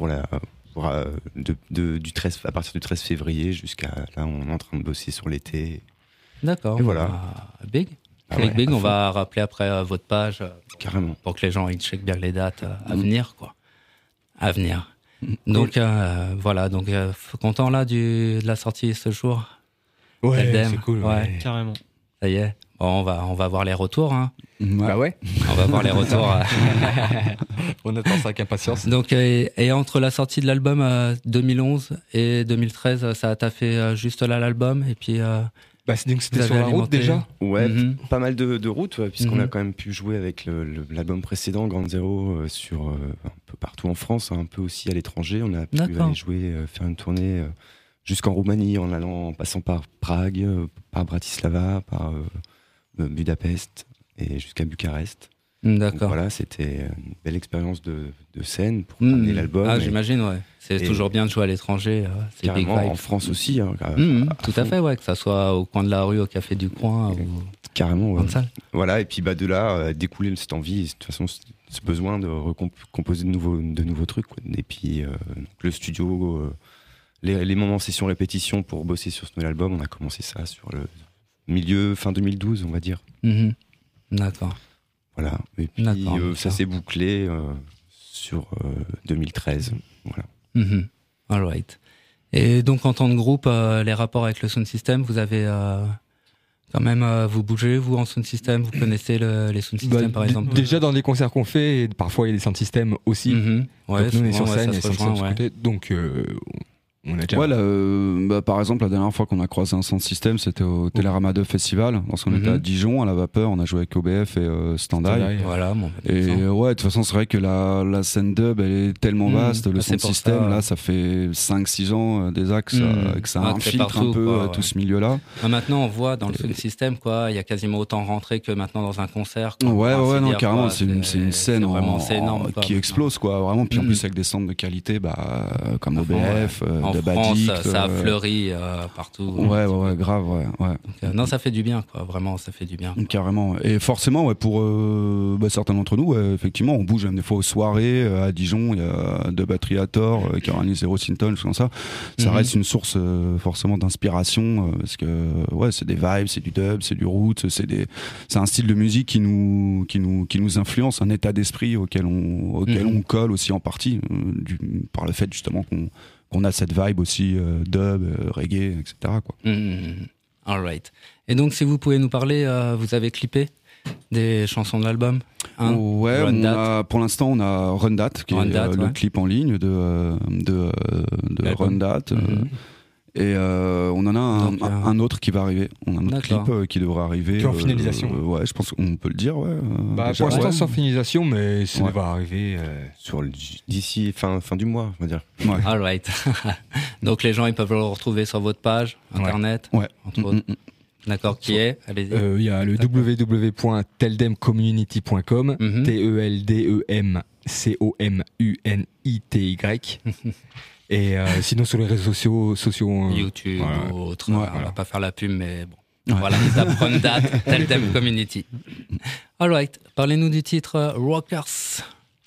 du 13, à partir du 13 février jusqu'à là, on est en train de bosser sur l'été. D'accord. Et voilà. Big. Ah Click ouais, Big, à on fond. va rappeler après votre page. Carrément. Pour que les gens ils checkent bien les dates à venir, quoi. À venir. Donc, voilà. Donc, content là de la sortie ce jour. Ouais, Eldem. c'est cool. Ouais. Carrément. Ça y est. Bon, on va voir les retours. Hein. Bah ouais. On va voir les retours. On attend ça avec impatience. Donc, et entre la sortie de l'album 2011 et 2013, ça t'a fait juste là l'album et puis. Donc c'était vous sur avez la route alimenté. déjà. Ouais, Mhm. pas mal de routes, ouais, puisqu'on Mhm. a quand même pu jouer avec l'album précédent, Grand Zero, sur un peu partout en France, un peu aussi à l'étranger. On a pu D'accord. aller jouer, faire une tournée jusqu'en Roumanie, en passant par Prague, par Bratislava, par Budapest et jusqu'à Bucarest. D'accord. Donc voilà, c'était une belle expérience de scène pour amener l'album. Ah, et- j'imagine, ouais. C'est et toujours bien de jouer à l'étranger. C'est big carrément, vibe. en France aussi. Hein, Tout à fait, ouais. Que ça soit au coin de la rue, au café du coin. Ou... Carrément, ouais. Dans le salle. Voilà, et puis de là, découler cette envie, de toute façon, ce besoin de composer de nouveaux trucs. Quoi. Et puis, donc, le studio, les moments session répétition pour bosser sur ce nouvel album, on a commencé ça sur le fin 2012, on va dire. Mhm. D'accord. Voilà, et puis D'accord, ça s'est bouclé sur 2013. Voilà. Mhm. All right. Et donc, en tant que groupe, les rapports avec le sound system, vous avez quand même, vous bougez, vous, en sound system, vous connaissez les sound systems, par exemple? Déjà dans les concerts qu'on fait, et parfois il y a des sound systems aussi. Mhm. Ouais, Donc nous on est souvent, sur ouais, scène, ça et se sound systems rejoint, sur le côté. Donc on a déjà. Ouais, là, par exemple, la dernière fois qu'on a croisé un sound system, c'était au Télérama 2 Festival. Lorsqu'on était à Dijon, à la Vapeur, on a joué avec OBF et Standard. Voilà, bon, Et ouais, de toute façon, c'est vrai que la scène dub, elle est tellement vaste. Le c'est sound pour system, ça. là, ça fait 5-6 ans déjà que ça Ah, que c'est infiltre partout, un peu quoi, ouais. tout ce milieu-là. Maintenant, on voit dans le sound system, quoi, il y a quasiment autant rentré que maintenant dans un concert. quoi, Ouais, pour ouais, ainsi non, dire, carrément, quoi. c'est une scène vraiment, c'est énorme, quoi, qui maintenant. explose, quoi, vraiment. Puis en Mhm. plus, avec des centres de qualité, comme À fond, OBF, ouais. En Dub France, Addict, ça a fleuri partout. Ouais, grave, ouais. Donc, non, ça fait du bien, quoi, vraiment, ça fait du bien. Carrément. Et forcément, ouais, pour certains d'entre nous, ouais, effectivement, on bouge même des fois aux soirées. À Dijon, il y a De Batriator qui organise Zero Sinton, tout comme ça. Ça Mhm. reste une source forcément d'inspiration parce que ouais, c'est des vibes, c'est du dub, c'est du roots, c'est un style de musique qui nous influence, un état d'esprit auquel on colle aussi en partie par le fait justement qu'on a cette vibe aussi dub, reggae, etc. Quoi. All right. Et donc, si vous pouvez nous parler, vous avez clippé des chansons de l'album, hein? Ouais, Run That. pour l'instant on a Run That qui Run est That, le ouais. clip en ligne de Run That. Et on en a un autre qui va arriver. On a un autre clip qui devrait arriver. Qui est en finalisation. Ouais, je pense qu'on peut le dire. Ouais, pour l'instant, c'est en finalisation, mais ça va arriver. D'ici fin du mois, on va dire. Ouais. All right. Donc les gens, ils peuvent le retrouver sur votre page internet. Ouais. Entre autres. D'accord, qui est? Allez-y. Il y a le www.teldemcommunity.com, TELDEMCOMUNITY. Et sinon sur les réseaux sociaux YouTube ou autre, on va pas faire la pub, mais bon. Voilà, ça prend une date, Teldem Community. All right, parlez-nous du titre Rockers.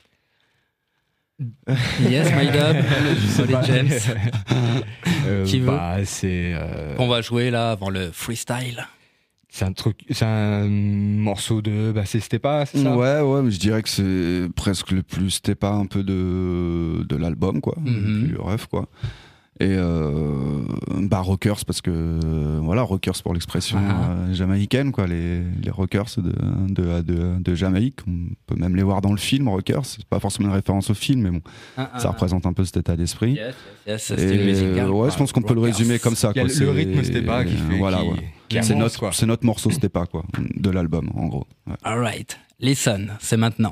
Yes, my dub. Solid James. Qui veut on va jouer là avant le freestyle. C'est un morceau de Stepa, c'est ça? Ouais, mais je dirais que c'est presque le plus Stepa un peu de l'album, quoi. Le plus rêve, quoi. Et Rockers, parce que voilà, Rockers pour l'expression jamaïcaine, quoi. Les Rockers de Jamaïque, on peut même les voir dans le film Rockers. C'est pas forcément une référence au film, mais bon, ça représente un peu cet état d'esprit. Yes, c'est style musical. Ouais, je pense qu'on peut le résumer comme ça. Il y a le rythme Stepa qui fait. Voilà, c'est notre morceau Stepa, quoi, de l'album, en gros. Ouais. All right, listen, c'est maintenant.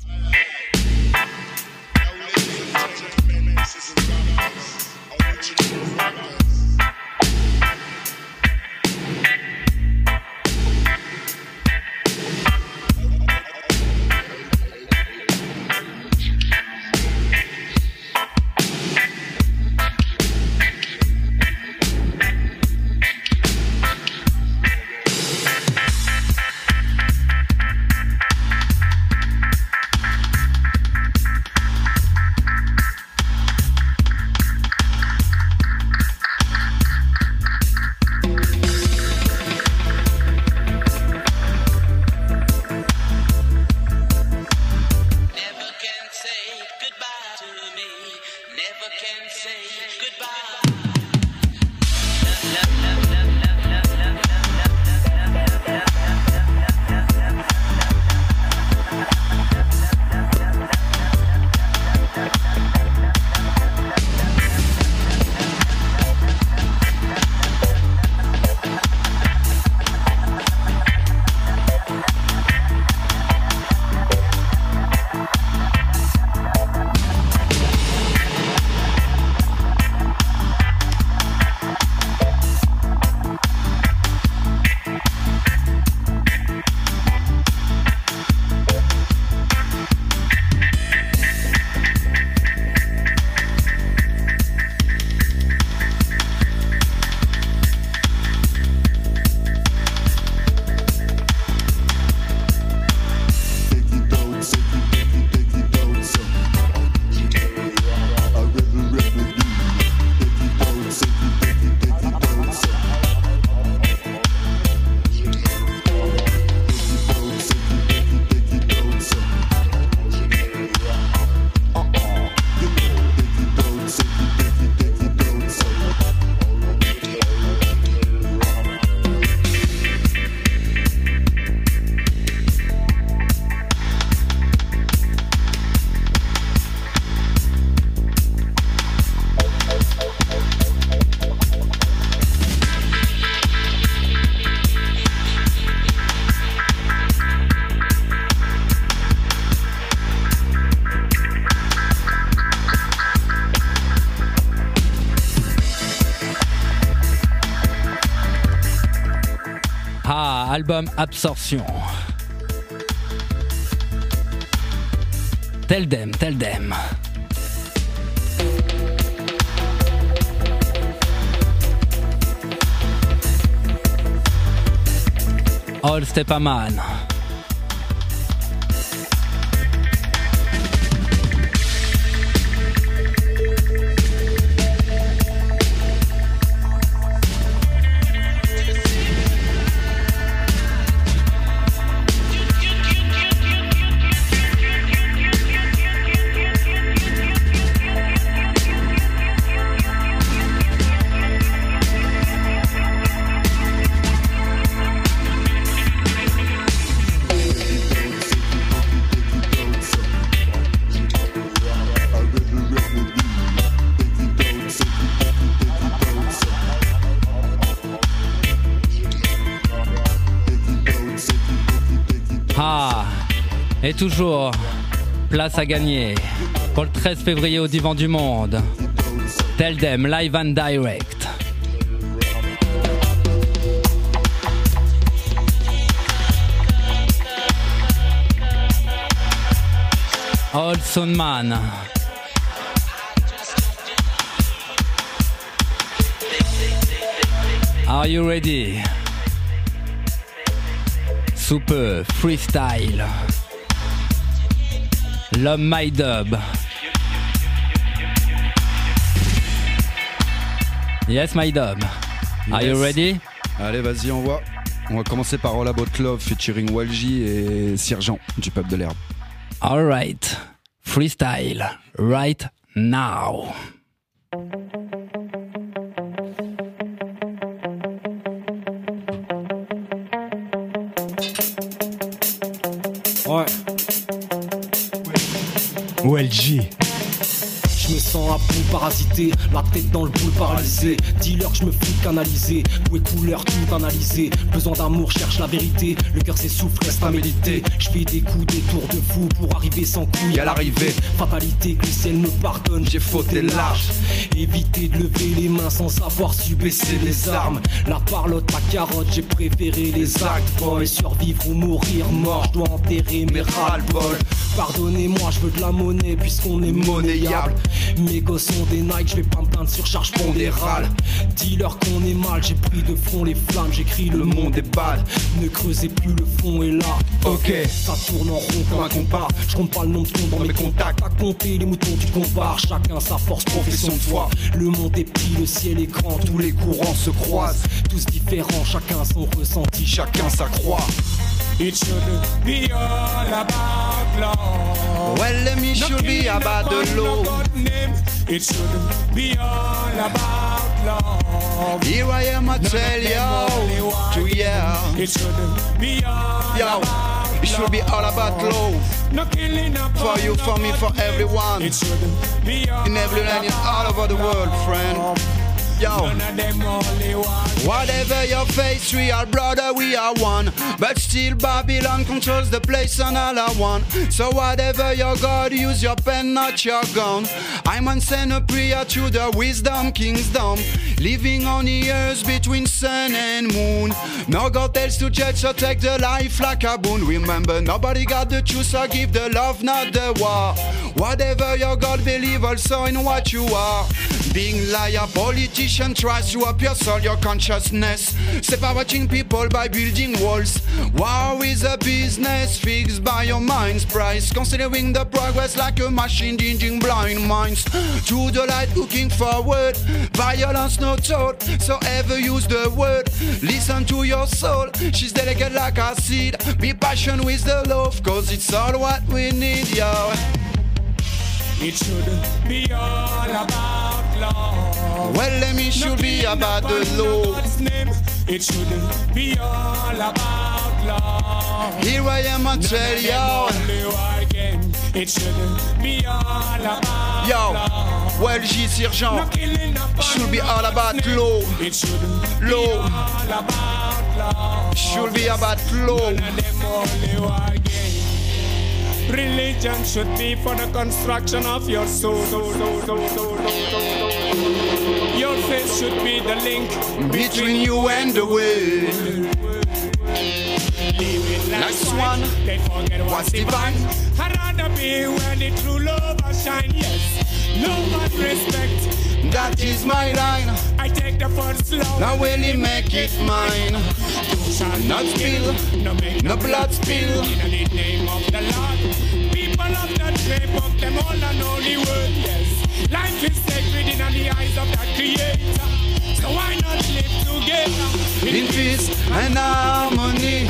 Album Absorption. Teldem. All Stepaman. Et toujours, place à gagner pour le 13 février au Divan du Monde. Tell them, live and direct. Old Soundman. Are you ready? Super freestyle. L'homme My Dub. Yes, My Dub. Are you ready? Allez, vas-y, on va commencer par All About Love featuring Walji et Sergent du Peuple de l'Herbe. All right. Freestyle right now. Ouais. OLG. Je me sens à bout parasité, la tête dans le boule paralysé. Dis-leur que je me fous canaliser, goût et couleur tout analysé. Besoin d'amour, cherche la vérité, le cœur s'essouffle, reste à méditer. Je fais des coups, des tours de fou pour arriver sans couilles à l'arrivée. Fatalité, que le ciel me pardonne, j'ai fauté large. Éviter de lever les mains sans savoir su baisser les armes. La parlotte, la carotte, j'ai préféré les actes, boy. Survivre ou mourir mort, je dois enterrer mes ras-le-bol. Pardonnez-moi, je veux de la monnaie puisqu'on est monnayable. Mes gosses sont des Nike, je vais pas me plaindre surcharge pondérale. Dis-leur qu'on est mal, j'ai pris de front les flammes, j'écris le monde est bad. Ne creusez plus le fond et là, ok, ça tourne en rond comme un compas. Je compte pas le nombre de tours dans mes contacts, à compter les moutons du combat. Chacun sa force, profession de foi. Le monde est petit, le ciel est grand, tous les courants se croisent. Tous différents, chacun son ressenti, chacun sa croix. It should be all about love. Well, let me should be about the law. It should be all about love. Here I am, I tell you, to yeah. It should be all Yo, it should be all about love. For you, for me, for everyone. It should be all in every land, in all over the world, friend. Yo, whatever your face, we are brother, we are one. But still Babylon controls the place and all I want. So whatever your God, use your pen, not your gun. I man send a prayer to the wisdom kingdom, living on the earth between sun and moon. No God tells to judge, so take the life like a boon. Remember, nobody got the truth, so give the love, not the war. Whatever your God, believe also in what you are. Being liar, politician tries to up your soul, your consciousness. Separating people by building walls. War is a business fixed by your mind's price. Considering the progress like a machine changing blind minds. To the light looking forward. Violence no thought, so ever use the word. Listen to your soul, she's delicate like a seed. Be passionate with the love, cause it's all what we need, yo. It should be all about love. Well, let me should be about the law. It should be all about love. Here I am, I tell you. It should be all about yo, love. well, J. Sergent. Should be all about law. It should be law. all about love. Should be about law. Religion should be for the construction of your soul. Your faith should be the link between you and the world. Last one, they forget what's divine. I'd rather be where the true love shine. Yes, love and respect. That is my line. I take the first love. Now will he make it mine? You shall not spill, no blood spill. In the name of the Lord, people of the shape of them all and only word. Yes, life is sacred in the eyes of the Creator. So why not live together in peace and harmony?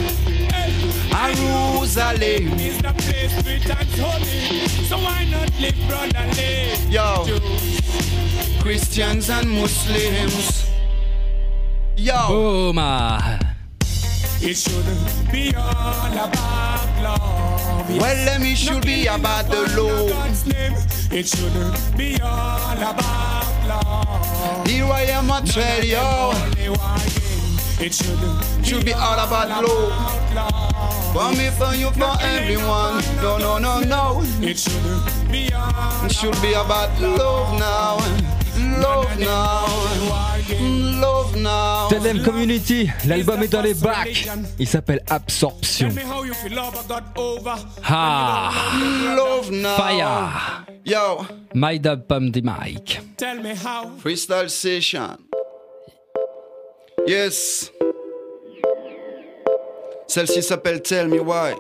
Jerusalem is the place sweet and holy. So why not live brotherly? Yo, Christians and Muslims. Yo, boom. It should be all about love. Well, let me should be about the law. It should be all about love. Here I am, I tell you. It should be all about love. For me, for you, for everyone. No, no, no, no. It should be about love now. Love now. Love now. TDM Community, l'album est dans les bacs. Il s'appelle Absorption. Ah, love now. Fire. Yo. My Dub Pump the mic. Tell me how. Freestyle session. Yes. Celle-ci s'appelle Tell Me Why.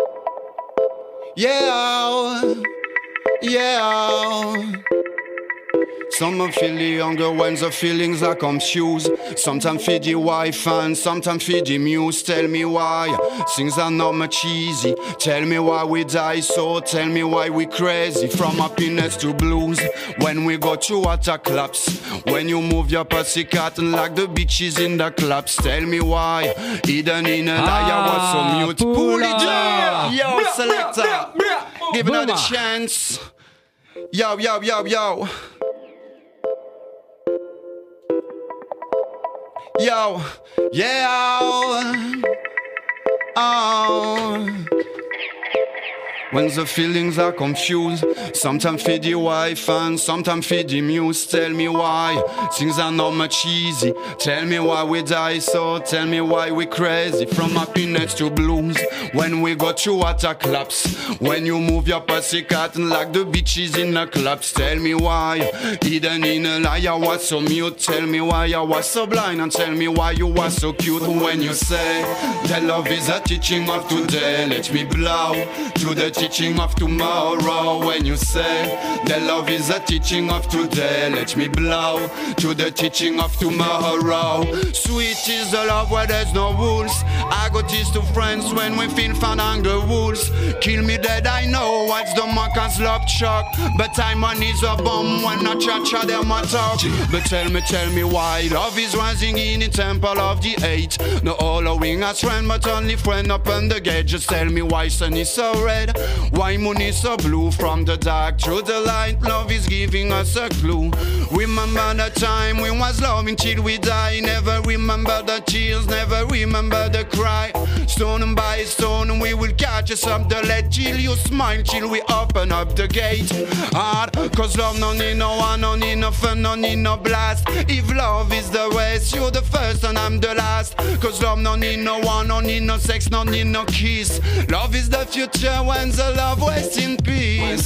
Yeah. Yeah. Some feel the younger ones, the feelings are confused. Sometimes feel the wife and sometimes feel the muse. Tell me why things are not much easy. Tell me why we die so. Tell me why we crazy. From happiness to blues. When we go to water claps. When you move your pussycat and like the bitches in the clubs. Tell me why hidden in a lie I was so mute. Pull it down. Yo, selector. Give another chance. Yo, yo, yo, yo. Yo, yeah, oh. When the feelings are confused, sometimes feed the wife and sometimes feed the muse. Tell me why things are not much easy. Tell me why we die so. Tell me why we crazy. From happiness to blues. When we go through water claps. When you move your pussycat and like the bitches in the clubs. Tell me why hidden in a lie I was so mute. Tell me why I was so blind. And tell me why you were so cute. When you say that love is a teaching of today, let me blow to the teaching of tomorrow. When you say that love is a teaching of today, let me blow to the teaching of tomorrow. Sweet is the love where there's no rules. I got this to friends when we feel found on the rules. Kill me dead, I know what's the markers love chuck. But time on is a bomb when I cha-cha them a talk. But tell me why love is rising in the temple of the hate. No hollowing as friend, but only friend open the gate. Just tell me why sun is so red. Why moon is so blue? From the dark through the light, love is giving us a clue. Remember the time we was loving till we die. Never remember the tears, never remember the cry. Stone by stone we will catch us up the lead. Till you smile, till we open up the gate. Hard, cause love no need no one, no need no fun, no need no blast. If love is the race, you're the first and I'm the last. Cause love no need no one, no need no sex, no need no kiss. Love is the future when the love waits in peace.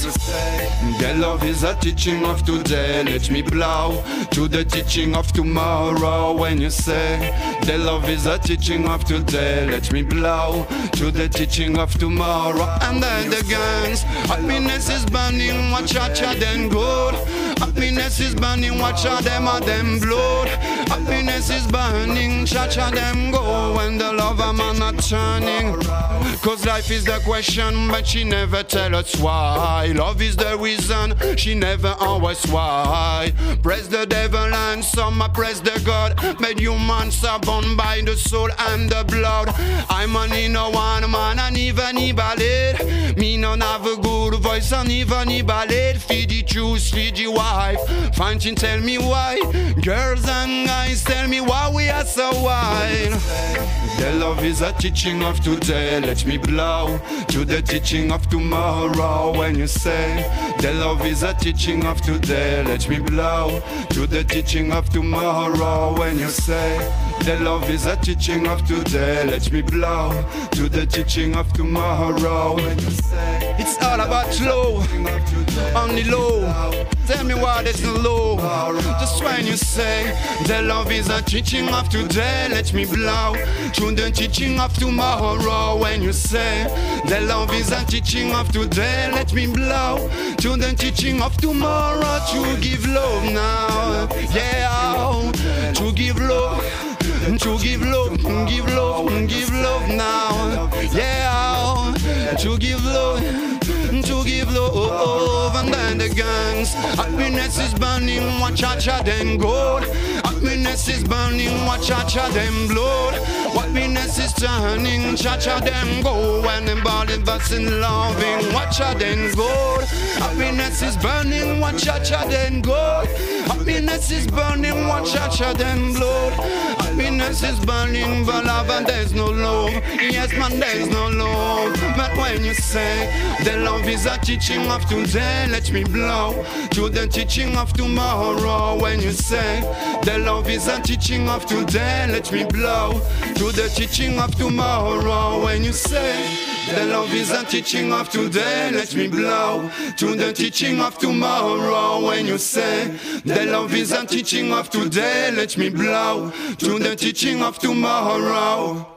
The love is a teaching of today, let me blow to the teaching of tomorrow. When you say the love is a teaching of today, let me blow to the teaching of tomorrow. And then the guns, happiness is burning, watch out then good. Happiness is burning, watch out them blood. Happiness is burning, cha-cha them go. When the lover man not turning. Cause life is the question, but she never tell us why. Love is the reason, she never always why. Praise the devil and some praise the God. Made humans are born by the soul and the blood. I'm only no one man and even he ballad. Me not have a good voice and even he ballad. Feed the juice, feed the wife. Fantin tell me why. Girls and guys tell me why we are so wild. The love is a teaching of today, let me blow to the teaching of tomorrow. When you say the love is a teaching of today, let me blow to the teaching of tomorrow. When you say the love is a teaching of today, let me blow to the teaching of tomorrow. When you say it's all about low, only low. Tell me why there's no low. Just when you say the love is a teaching of today, let me blow to the teaching of tomorrow. When you say the love is a teaching of today, let me blow to the teaching of tomorrow. To give love now, yeah, to give love, to give love, give love, give love now, yeah, to give love, to give love. And then the gangs, happiness is burning, watch cha-cha then gold. Happiness is burning, watch cha-cha then blood. Happiness is turning, cha-cha them go. When the body that's in loving, watch cha then go. Happiness is burning, watch cha-cha then go. Happiness is burning, watch cha-cha then blood. Happiness Yes, it's burning for love and there's no love. Yes, man, there's no love. But when you say the love is a teaching of today, let me blow to the teaching of tomorrow. When you say the love is a teaching of today, let me blow to the teaching of tomorrow. When you say the love is a teaching of today, let me blow to the teaching of tomorrow. When you say the love is a teaching of today, let me blow to the teaching of tomorrow.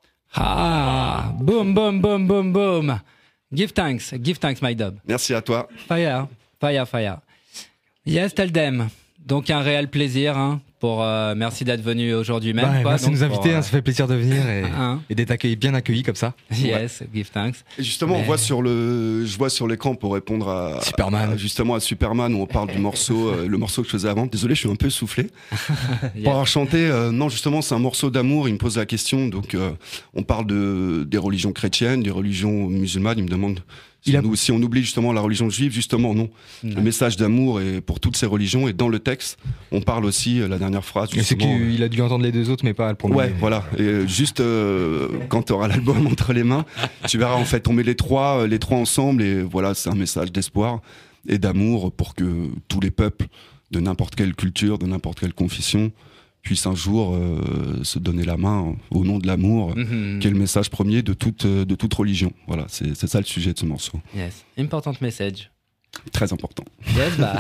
Ah, boom, boom, boom, boom, boom. Give thanks, my dub. Merci à toi. Fire. Yes, tell them. Donc un réel plaisir, hein, merci d'être venu aujourd'hui même. Bah, merci de nous inviter, ça fait plaisir de venir et d'être bien accueilli comme ça. Yes, give thanks. Et justement, je vois sur l'écran pour répondre à Superman, justement à Superman où on parle du morceau, le morceau que je faisais avant. Désolé, je suis un peu soufflé. Pour avoir chanté, non, justement, c'est un morceau d'amour. Il me pose la question. Donc, on parle des religions chrétiennes, des religions musulmanes. Il me demande. Si on oublie justement la religion juive, justement non. Le message d'amour est pour toutes ces religions et dans le texte, on parle aussi la dernière phrase. C'est qu'il a dû entendre les deux autres, mais pas le premier. Ouais, voilà. Et juste quand tu auras l'album entre les mains, tu verras en fait, on met les trois ensemble et voilà, c'est un message d'espoir et d'amour pour que tous les peuples de n'importe quelle culture, de n'importe quelle confession puissent un jour se donner la main au nom de l'amour, qui est le message premier de toute religion. Voilà, c'est ça le sujet de ce morceau. Yes, important message. Très important. Yes, bah...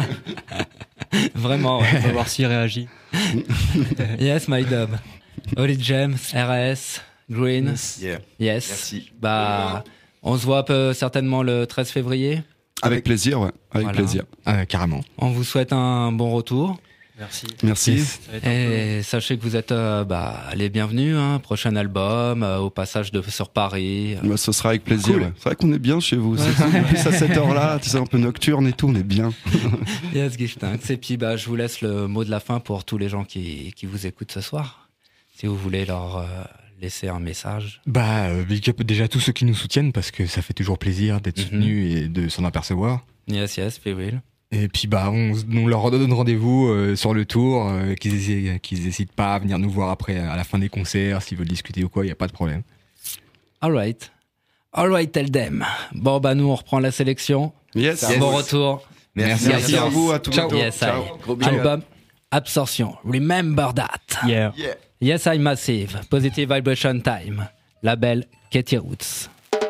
Vraiment, on va voir s'il réagit. Yes, my dub. Holy James, RS, Green. Yeah. Yes. Merci. Bah, on se voit certainement le 13 février. Avec plaisir, ouais. Avec plaisir. Carrément. On vous souhaite un bon retour. Merci. Et sachez que vous êtes les bienvenus, hein, prochain album, au passage sur Paris. Bah, ce sera avec plaisir. Cool. Ouais. C'est vrai qu'on est bien chez vous. En plus à cette heure-là, tu sais, un peu nocturne et tout, on est bien. Yes, give thanks. Et puis je vous laisse le mot de la fin pour tous les gens qui vous écoutent ce soir. Si vous voulez leur laisser un message. Big up déjà tous ceux qui nous soutiennent parce que ça fait toujours plaisir d'être soutenu et de s'en apercevoir. Yes, we will. Et puis on leur donne rendez-vous sur le tour, qu'ils n'hésitent pas à venir nous voir après à la fin des concerts, s'ils veulent discuter ou quoi, il n'y a pas de problème. Alright, tell them. Bon nous on reprend la sélection. Yes. Bon retour. Merci à vous, à tous. Ciao. Yes, ciao. Album Absorption. Remember that. Yeah. Yes, I Massive. Positive Vibration Time. Label Katie Roots.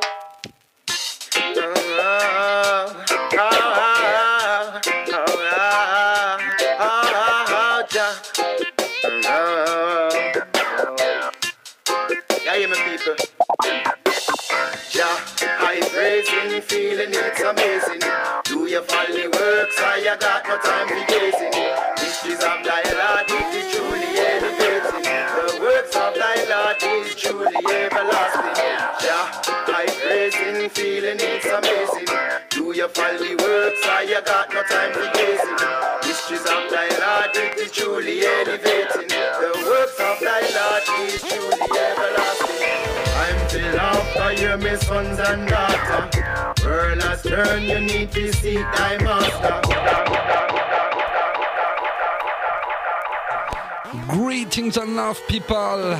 Praising, feeling it's amazing. Do you follow the works? I got no time for gazing. Mysteries of thy Lord, it is truly elevating. The works of thy Lord is truly everlasting. I praising, feeling it's amazing. Do you follow the works? I got no time for gazing. Mysteries of thy Lord, it is truly elevating. The works of thy Lord is truly everlasting. I'm till after you, my sons and daughters. World has turned, you need to seek thy master. Greetings and love, people.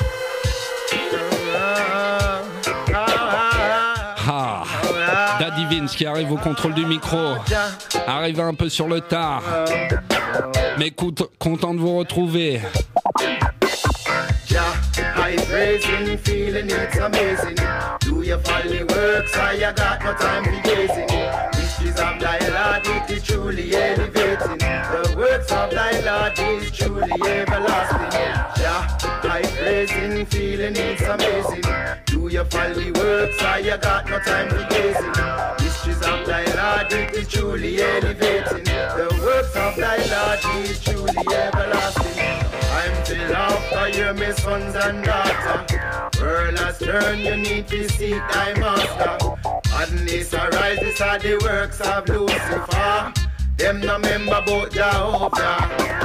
Daddy Vince qui arrive au contrôle du micro. Arrive un peu sur le tard. Mais content de vous retrouver. I praising, feeling it's amazing. Do you follow the works? I got no time for gazing. Mysteries of thy Lord, it is truly elevating. The works of thy Lord is truly everlasting. I praising, feeling it's amazing. Do you follow the works? I got no time for gazing. Mysteries of thy Lord, it is truly elevating. The works of thy Lord is truly everlasting. I'm till after you, my sons and daughters. World has turned, you need to seek thy master. Madness arise, these are the works of Lucifer. Them no member about Jehovah.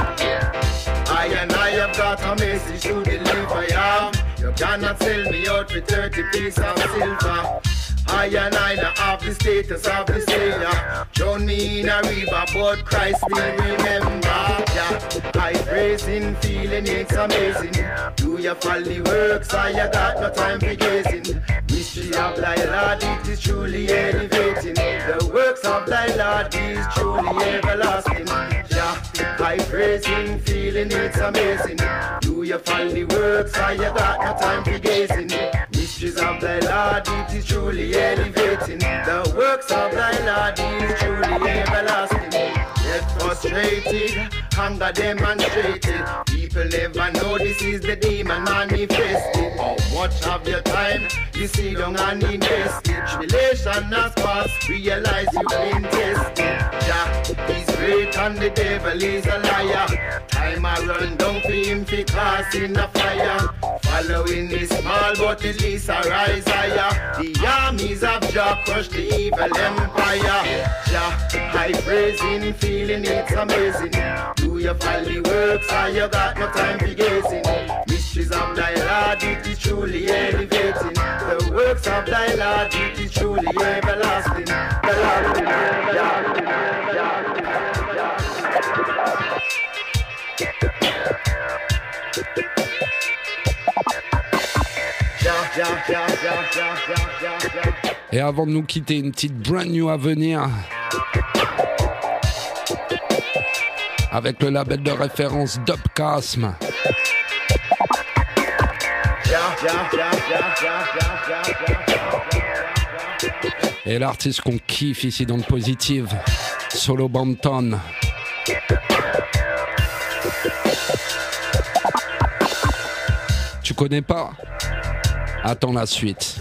I have got a message to deliver, yeah. You cannot sell me out for 30 pieces of silver. I and I now have the status of the Savior. Drown me in a river, but Christ still remember. Yeah, I praising, feeling it's amazing. Do you follow the works, or you got no time for gazing? Mystery of thy Lord, it is truly elevating. The works of thy Lord is truly everlasting. Yeah, I praising, feeling it's amazing. Do you follow the works, or you got no time for gazing? Mysteries of thy Lord, it is truly elevating. The works of thy Lord is truly everlasting. Get frustrated, hunger demonstrated. People never know this is the demon manifested. How much of your time you see down and invested? Tribulation has passed, realize you've been tested. Jah is great and the devil is a liar. Time I run down for him for causing a fire. Following is small but at least I rise higher. The armies of Jah crush the evil empire. Jah, I praising, feeling it's amazing. Do you follow the works or you got no time for gazing? Mysteries of thy Lord, it is truly elevating. The works of thy Lord, it is truly everlasting. Et avant de nous quitter, une petite brand new à venir avec le label de référence Dubcasm. Et l'artiste qu'on kiffe ici dans le Positive, Solo Banton. Tu connais pas? Attends la suite.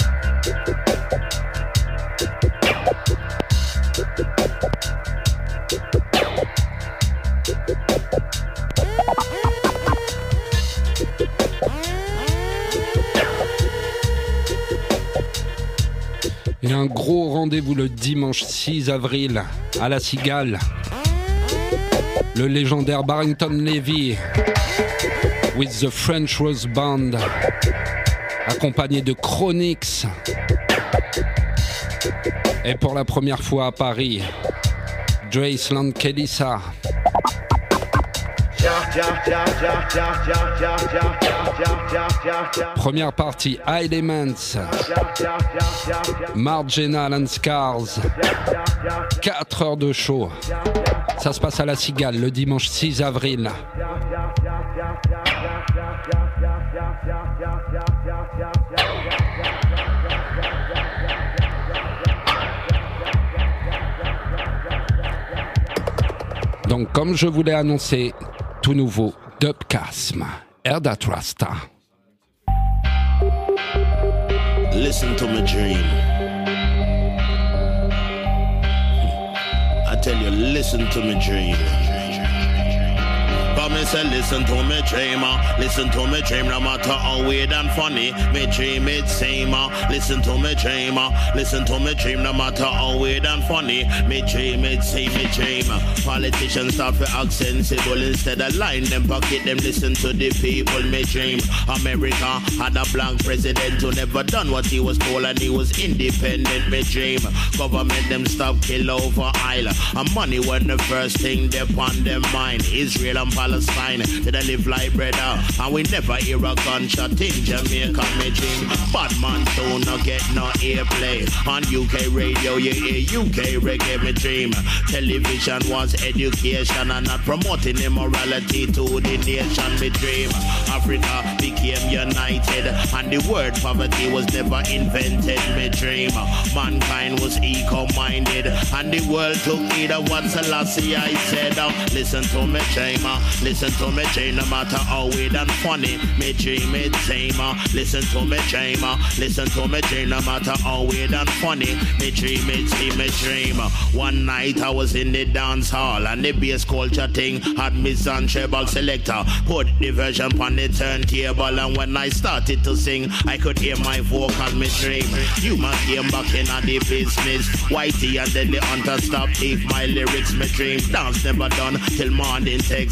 Il y a un gros rendez-vous le dimanche 6 avril à la Cigale. Le légendaire Barrington Levy with the French Rose Band, accompagné de Chronix. Et pour la première fois à Paris, Draceland Kelissa. Première partie, Elements, Marginal and Scars. 4 heures de show. Ça se passe à la Cigale le dimanche 6 avril. Donc, comme je vous l'ai annoncé, tout nouveau Dubcasm, Erdat Rasta. Listen to my dream. I tell you, listen to my dream. But me say, listen to me dream, listen to me dream, no matter how weird and funny, me dream it same, listen to me dream, listen to me dream, no matter how weird and funny, me dream it same, me dream. Politicians start for act sensible, instead of line them pocket, them listen to the people, me dream. America had a black president who never done what he was told and he was independent, me dream. Government them stop kill over Isle, and money when the first thing they on them mind. Israel and Palestine, did I live like brother? And we never hear a gunshot in Jamaica, me dream. Bad man don't not get no airplay. On UK radio, you hear UK reggae, me dream. Television was education and not promoting immorality to the nation, me dream. Africa became united and the word poverty was never invented, me dream. Mankind was eco-minded and the world took heed of what Selassie I said. Listen to me dream, listen to me dream, no matter how weird and funny, me dream it same. Listen to me dream, listen to me dream, no matter how weird and funny, me dream it same, me dream. One night I was in the dance hall and the bass culture thing had Miss and Treble Selector put the version on the turntable, and when I started to sing I could hear my vocal, me dream. You must came back in the business, Whitey and then the hunter stop if my lyrics, me dream. Dance never done till morning texted,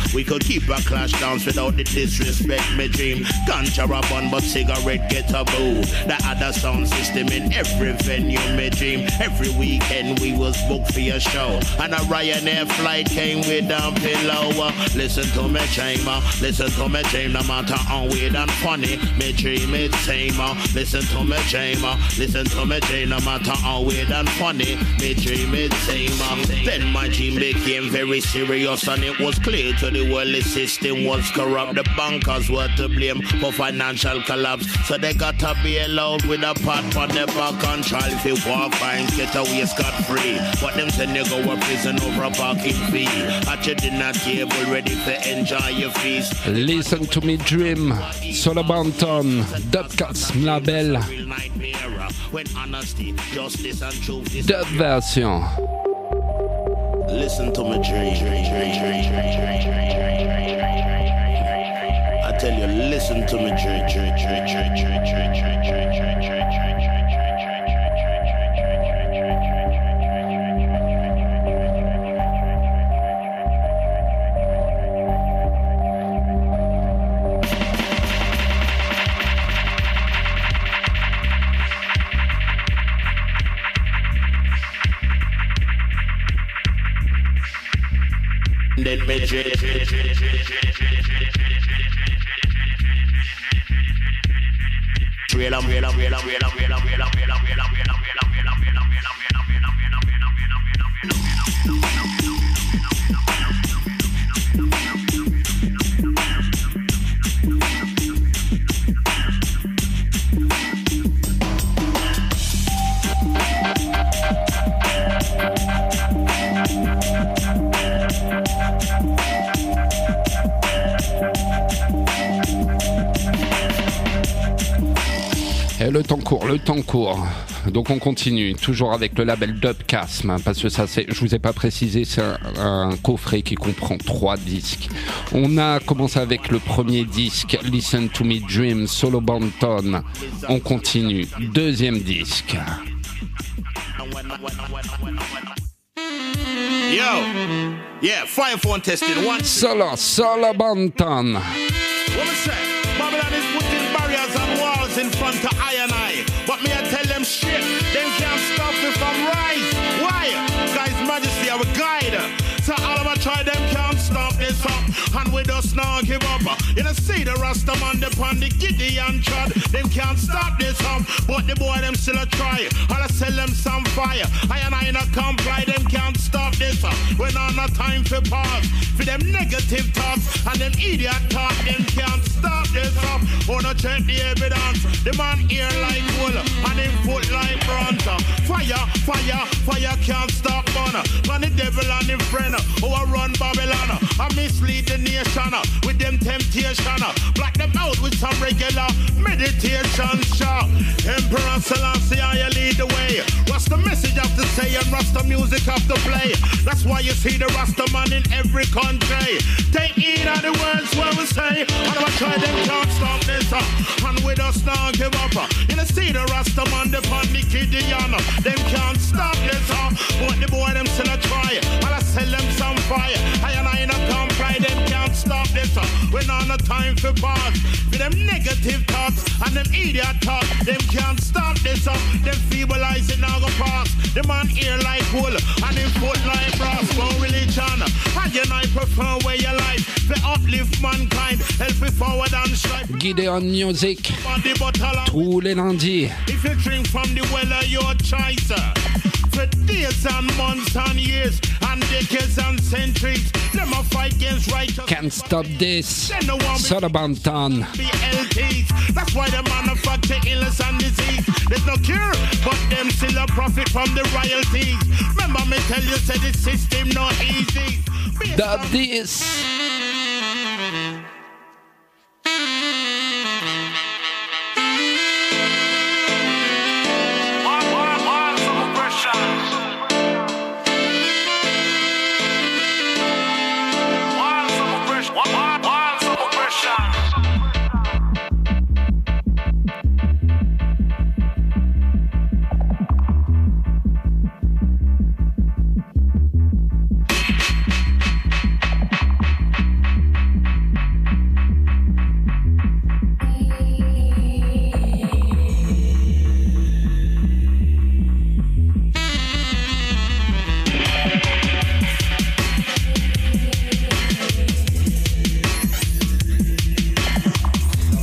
We could keep a clash dance without the disrespect, me dream. Ganja a bun, but cigarette get a boo. The other sound system in every venue, me dream. Every weekend we was booked for your show. And a Ryanair flight came with a pillow. Listen to me dream, listen to me dream. No matter how weird and funny, me dream it same. Listen to me dream, listen to me dream. No matter how weird and funny, me dream it same. Then my dream became very serious, and it was clear to the world the system was corrupt. The bankers were to blame for financial collapse, so they got to be allowed with a pot on their back and try if you walk fine, get away scot-free. But them send you go to prison over a parking fee. At your dinner table ready to enjoy your feast. Listen to me dream, Solar Banton, Dubcats label. Dub version. Listen to me dream. I tell you, listen to me dream. Then me dream. Et le temps court. Donc on continue, toujours avec le label Dubcasm, parce que ça, je vous ai pas précisé, c'est un coffret qui comprend 3 disques. On a commencé avec le premier disque, Listen to Me Dream, Solar Banton. On continue, deuxième disque. Yo, yeah, fire phone testing. One. Solar Banton. What me say? Babylon is putting barriers and walls in front of I and I. But me I tell them shit, them can't stop me from rise. Why? Guys, Majesty, our guide. So all of my try, them can't stop this up. And we just not give up. You know, see the Rasta man, the pan, the Gideon trod. Them can't stop this up. But the boy, them still a try. All I sell them some fire. I and I not comply, them can't stop this up. When on no time for pause. For them negative thoughts and them idiot talk, them can't stop this up. Oh, no check the evidence. The man ear like wool and him foot like bronze. Fire can't stop burner. Man the devil and him friend. Oh, I run Babylon. I mislead the nation with them temptation. Black them out with some regular meditation. Shout. Emperor Selassie, I lead the way. What's the message have to say and Rasta music have to play? That's why you see the Rasta man in every country. Take heed of the words where we say. And I try them can't stop this. And with us now give up. You know see the Rasta man, the panic Gideon. Them can't stop this. But the boy them still a try. And I sell them some fire. I and I not comply. Them can't stop this. When on no time for pause. For them negative thoughts and them idiot thoughts. Them can't stop this. Them feeble eyes it now go pass. The man ear like wool and him foot like brass. No religion. And you know I prefer way your life. To uplift mankind. Help me forward and strive. Gideon Music. Tous les lundis. If you drink from the well of your choice. For days and months and years and decades and centuries, them a fight against righteousness. Can't stop this. Solar Banton. That's why they manufacture illness and disease. There's no cure, but them still a profit from the royalties. Remember me tell you, say the system not easy. Stop this.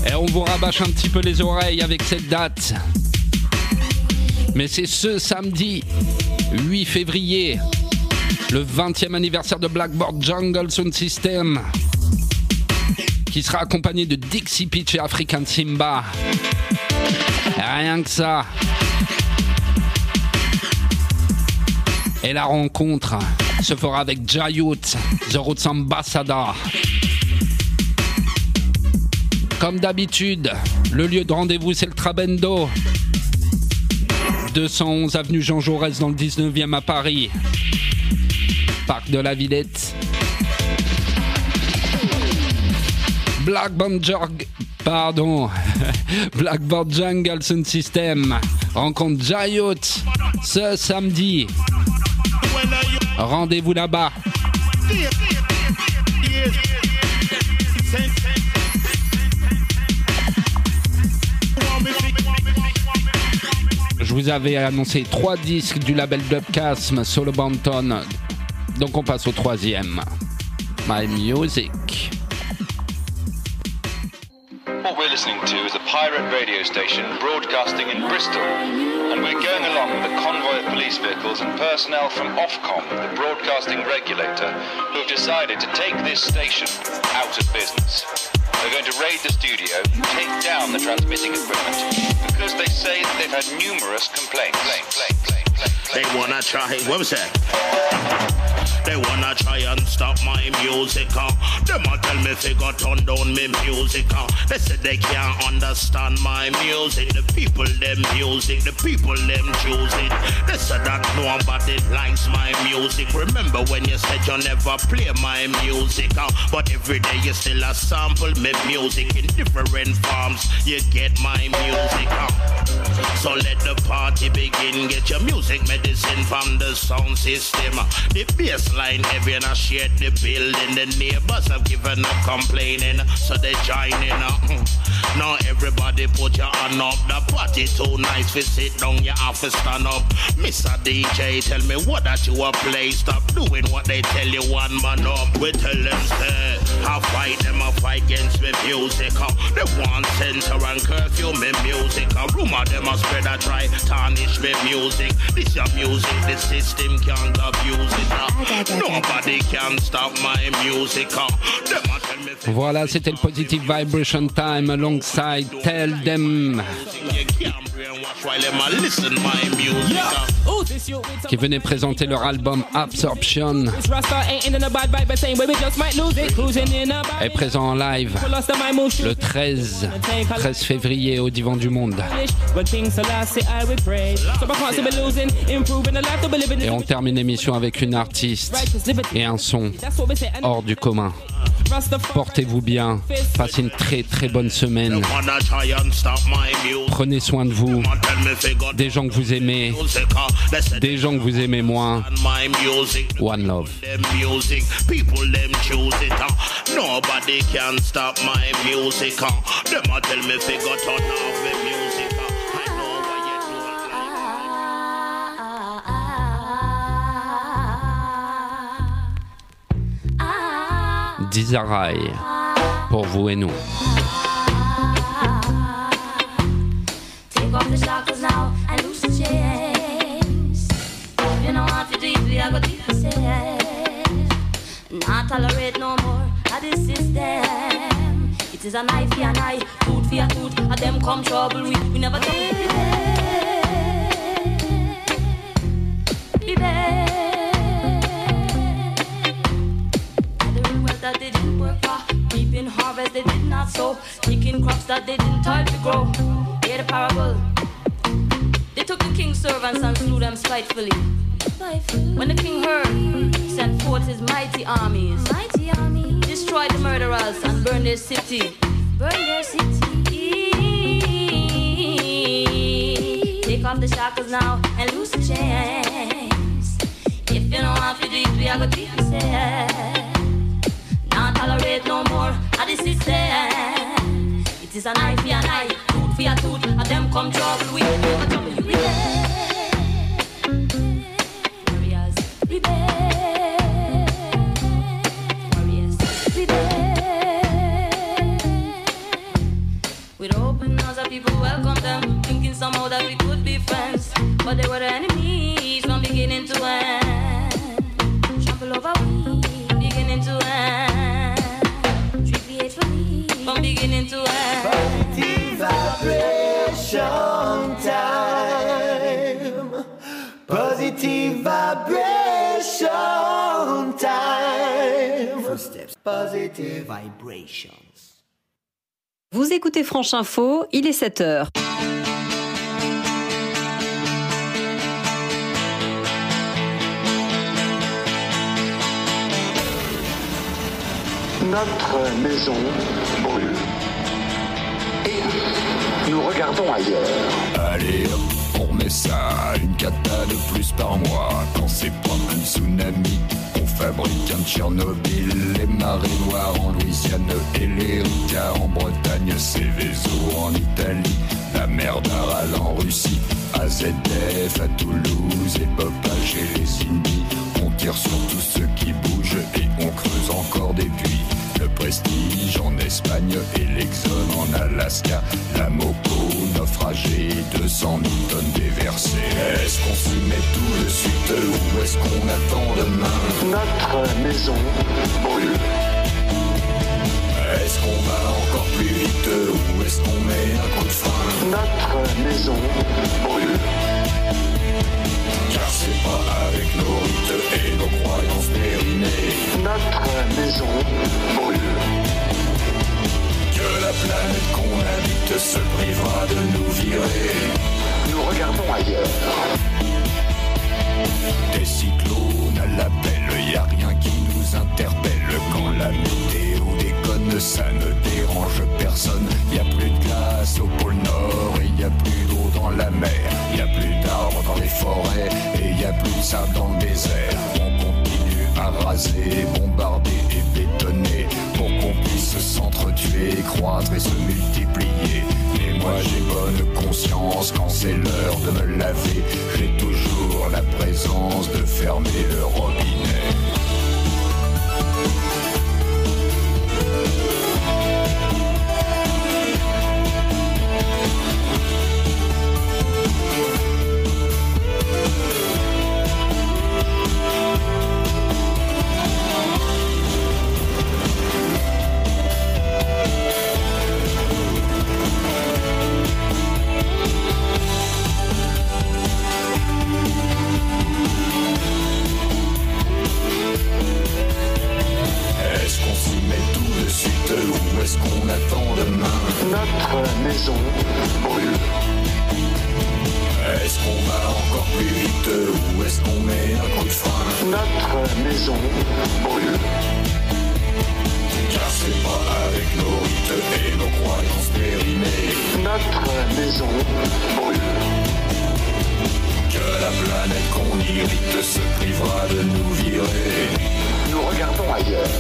Et on vous rabâche un petit peu les oreilles avec cette date. Mais c'est ce samedi 8 février, le 20e anniversaire de Blackboard Jungle Sound System, qui sera accompagné de Dixie Pitch et African Simba. Rien que ça. Et la rencontre se fera avec Jayut, The Roots Ambassador. Comme d'habitude, le lieu de rendez-vous c'est le Trabendo. 211 avenue Jean Jaurès dans le 19e à Paris. Parc de la Villette. Blackboard Jungle Sound System rencontre Jayut ce samedi. Rendez-vous là-bas. Je vous avais annoncé 3 disques du label Dubcasm, Solo Banton. Donc on passe au 3e. My Music. What we're listening to is a pirate radio station broadcasting in Bristol, and we're going along with a convoy of police vehicles and personnel from Ofcom, the broadcasting regulator, who have decided to take this station out of business. They're going to raid the studio, take down the transmitting equipment, because they say that they've had numerous complaints. They wanna try, what was that? They wanna try and stop my music, Them a tell me figure turn down me music, They said they can't understand my music. The people them music, the people them choose it. They said that nobody likes my music. Remember when you said you never play my music, But every day you still a sample me music in different forms. You get my music, So let the party begin. Get your music medicine from the sound system. The bassline heavy and I share the building. The neighbors have given up complaining, so they join in. Now everybody put your hand up. The party too nice for sit down, you have to stand up. Mr. DJ, tell me what that you a play. Stop doing what they tell you, one man up. We tell them stay. I fight them, I fight against me music. They want censor and curfew me music. Rumor them a spread a try tarnish me music. This your music, the system can't abuse it. Nobody can stop my music. Voilà, c'était le Positive Vibration Time alongside Tell Them, qui venait présenter leur album Absorption, est présent en live le 13 février au Divan du Monde. Et on termine l'émission avec une artiste et un son hors du commun. Portez-vous bien, passez une très très bonne semaine. Prenez soin de vous, des gens que vous aimez, des gens que vous aimez moins. One love. Nobody can stop my music. Them a tell me figure turn off the music. I know what you do. Dizarai, pour vous et nous. Take off the shackles now and loose the chains. You know what to deeply, I go deep to say. Not tolerate no more of this system. It is an eye for an eye, tooth for a tooth. And them come trouble with, we never talk with the that they didn't work for, reaping harvest they did not sow, picking crops that they didn't toil to grow. Hear the parable. They took the king's servants and slew them spitefully. When the king heard, he sent forth his mighty armies, destroyed the murderers and burned their city. Take off the shackles now and loose the chains. If you know how to do it, we are going to deep say. Not tolerate no more of the system. It is an eye for an eye, tooth for a tooth, and them come trouble with. Never trouble you with warriors, warriors, With open arms, our people welcome them, thinking somehow that we could be friends. But they were the enemies from beginning to end. Trample over we, beginning to end. Strictly hate for me, from beginning to end. Positive vibration time. Positive vibration time. Footsteps. Positive vibrations. Vous écoutez France Info, il est 7h. Notre maison brûle. Et nous regardons ailleurs. Allez hop, on remet ça, une cata de plus par mois. Quand c'est pas un tsunami, on fabrique un Tchernobyl. Les marées noires en Louisiane et les ricards en Bretagne. Céveso en Italie, la mer d'Aral en Russie. AZF à Toulouse et Popage et les Indies. On tire sur tous ceux qui bougent et on creuse encore des puits. Le Prestige en Espagne et l'Exxon en Alaska. La Moco naufragée, 200 000 tonnes déversées. Est-ce qu'on s'y met tout de suite ou est-ce qu'on attend demain? Notre maison brûle. Est-ce qu'on va encore plus vite ou est-ce qu'on met un coup de frein? Notre maison brûle. Car c'est pas avec nos rites et nos croyances périmées. Notre maison brûle. Que la planète qu'on habite se privera de nous virer. Nous regardons ailleurs. Des cyclones à l'appel, y a rien qui nous interpelle. Quand la météo déconne, ça ne dérange personne. Y a plus de glace au pôle Nord et y a plus d'eau dans la mer. Y a plus d'arbres dans les forêts et y a plus de sable dans le désert. On continue à raser, bombarder et bétonner pour qu'on puisse s'entretuer, croître et se multiplier. Mais moi j'ai bonne conscience quand c'est l'heure de me laver. J'ai toujours la présence de fermer le robinet. Où est-ce qu'on attend demain? Notre maison brûle. Est-ce qu'on va encore plus vite ou est-ce qu'on met un coup de frein? Notre maison brûle. Car c'est pas avec nos rites et nos croyances périmées. Notre maison brûle. Que la planète qu'on irrite se privera de nous virer. Nous regardons ailleurs.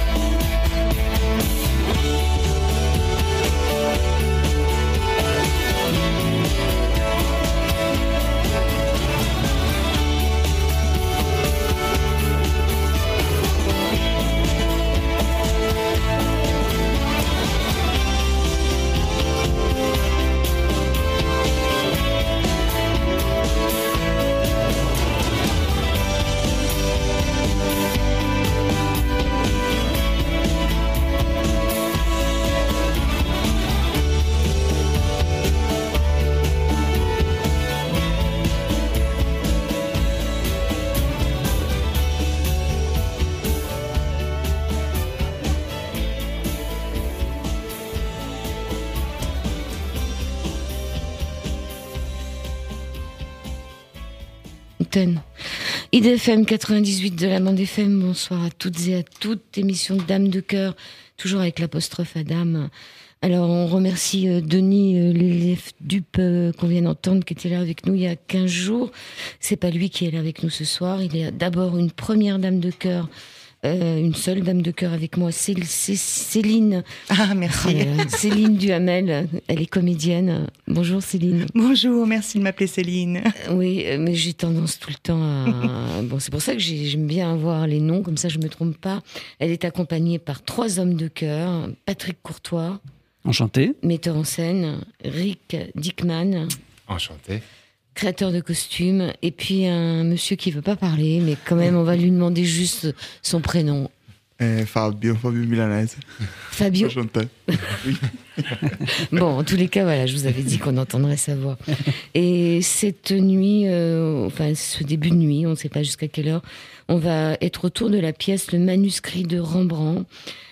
IDFM 98 de la bande FM, bonsoir à toutes et à toutes, émission de Dame de Cœur, toujours avec l'apostrophe à Dame. Alors on remercie Denis Lefdup qu'on vient d'entendre, qui était là avec nous il y a 15 jours. C'est pas lui qui est là avec nous ce soir, il est d'abord une première Dame de Cœur, une seule Dame de Cœur avec moi, c'est Céline. Ah, merci. Céline Duhamel, elle est comédienne. Bonjour Céline. Bonjour, merci de m'appeler Céline. Oui, mais j'ai tendance tout le temps à... Bon, c'est pour ça que j'aime bien avoir les noms, comme ça je me trompe pas. Elle est accompagnée par 3 hommes de cœur. Patrick Courtois. Enchanté. Metteur en scène, Rick Dickman. Enchanté. Créateur de costumes. Et puis un monsieur qui veut pas parler, mais quand même, on va lui demander juste son prénom. Fabio Milanese. Fabio. Enchanté. Oui. Bon, en tous les cas, voilà, je vous avais dit qu'on entendrait sa voix. Et cette nuit, enfin ce début de nuit, on ne sait pas jusqu'à quelle heure, on va être autour de la pièce Le manuscrit de Rembrandt,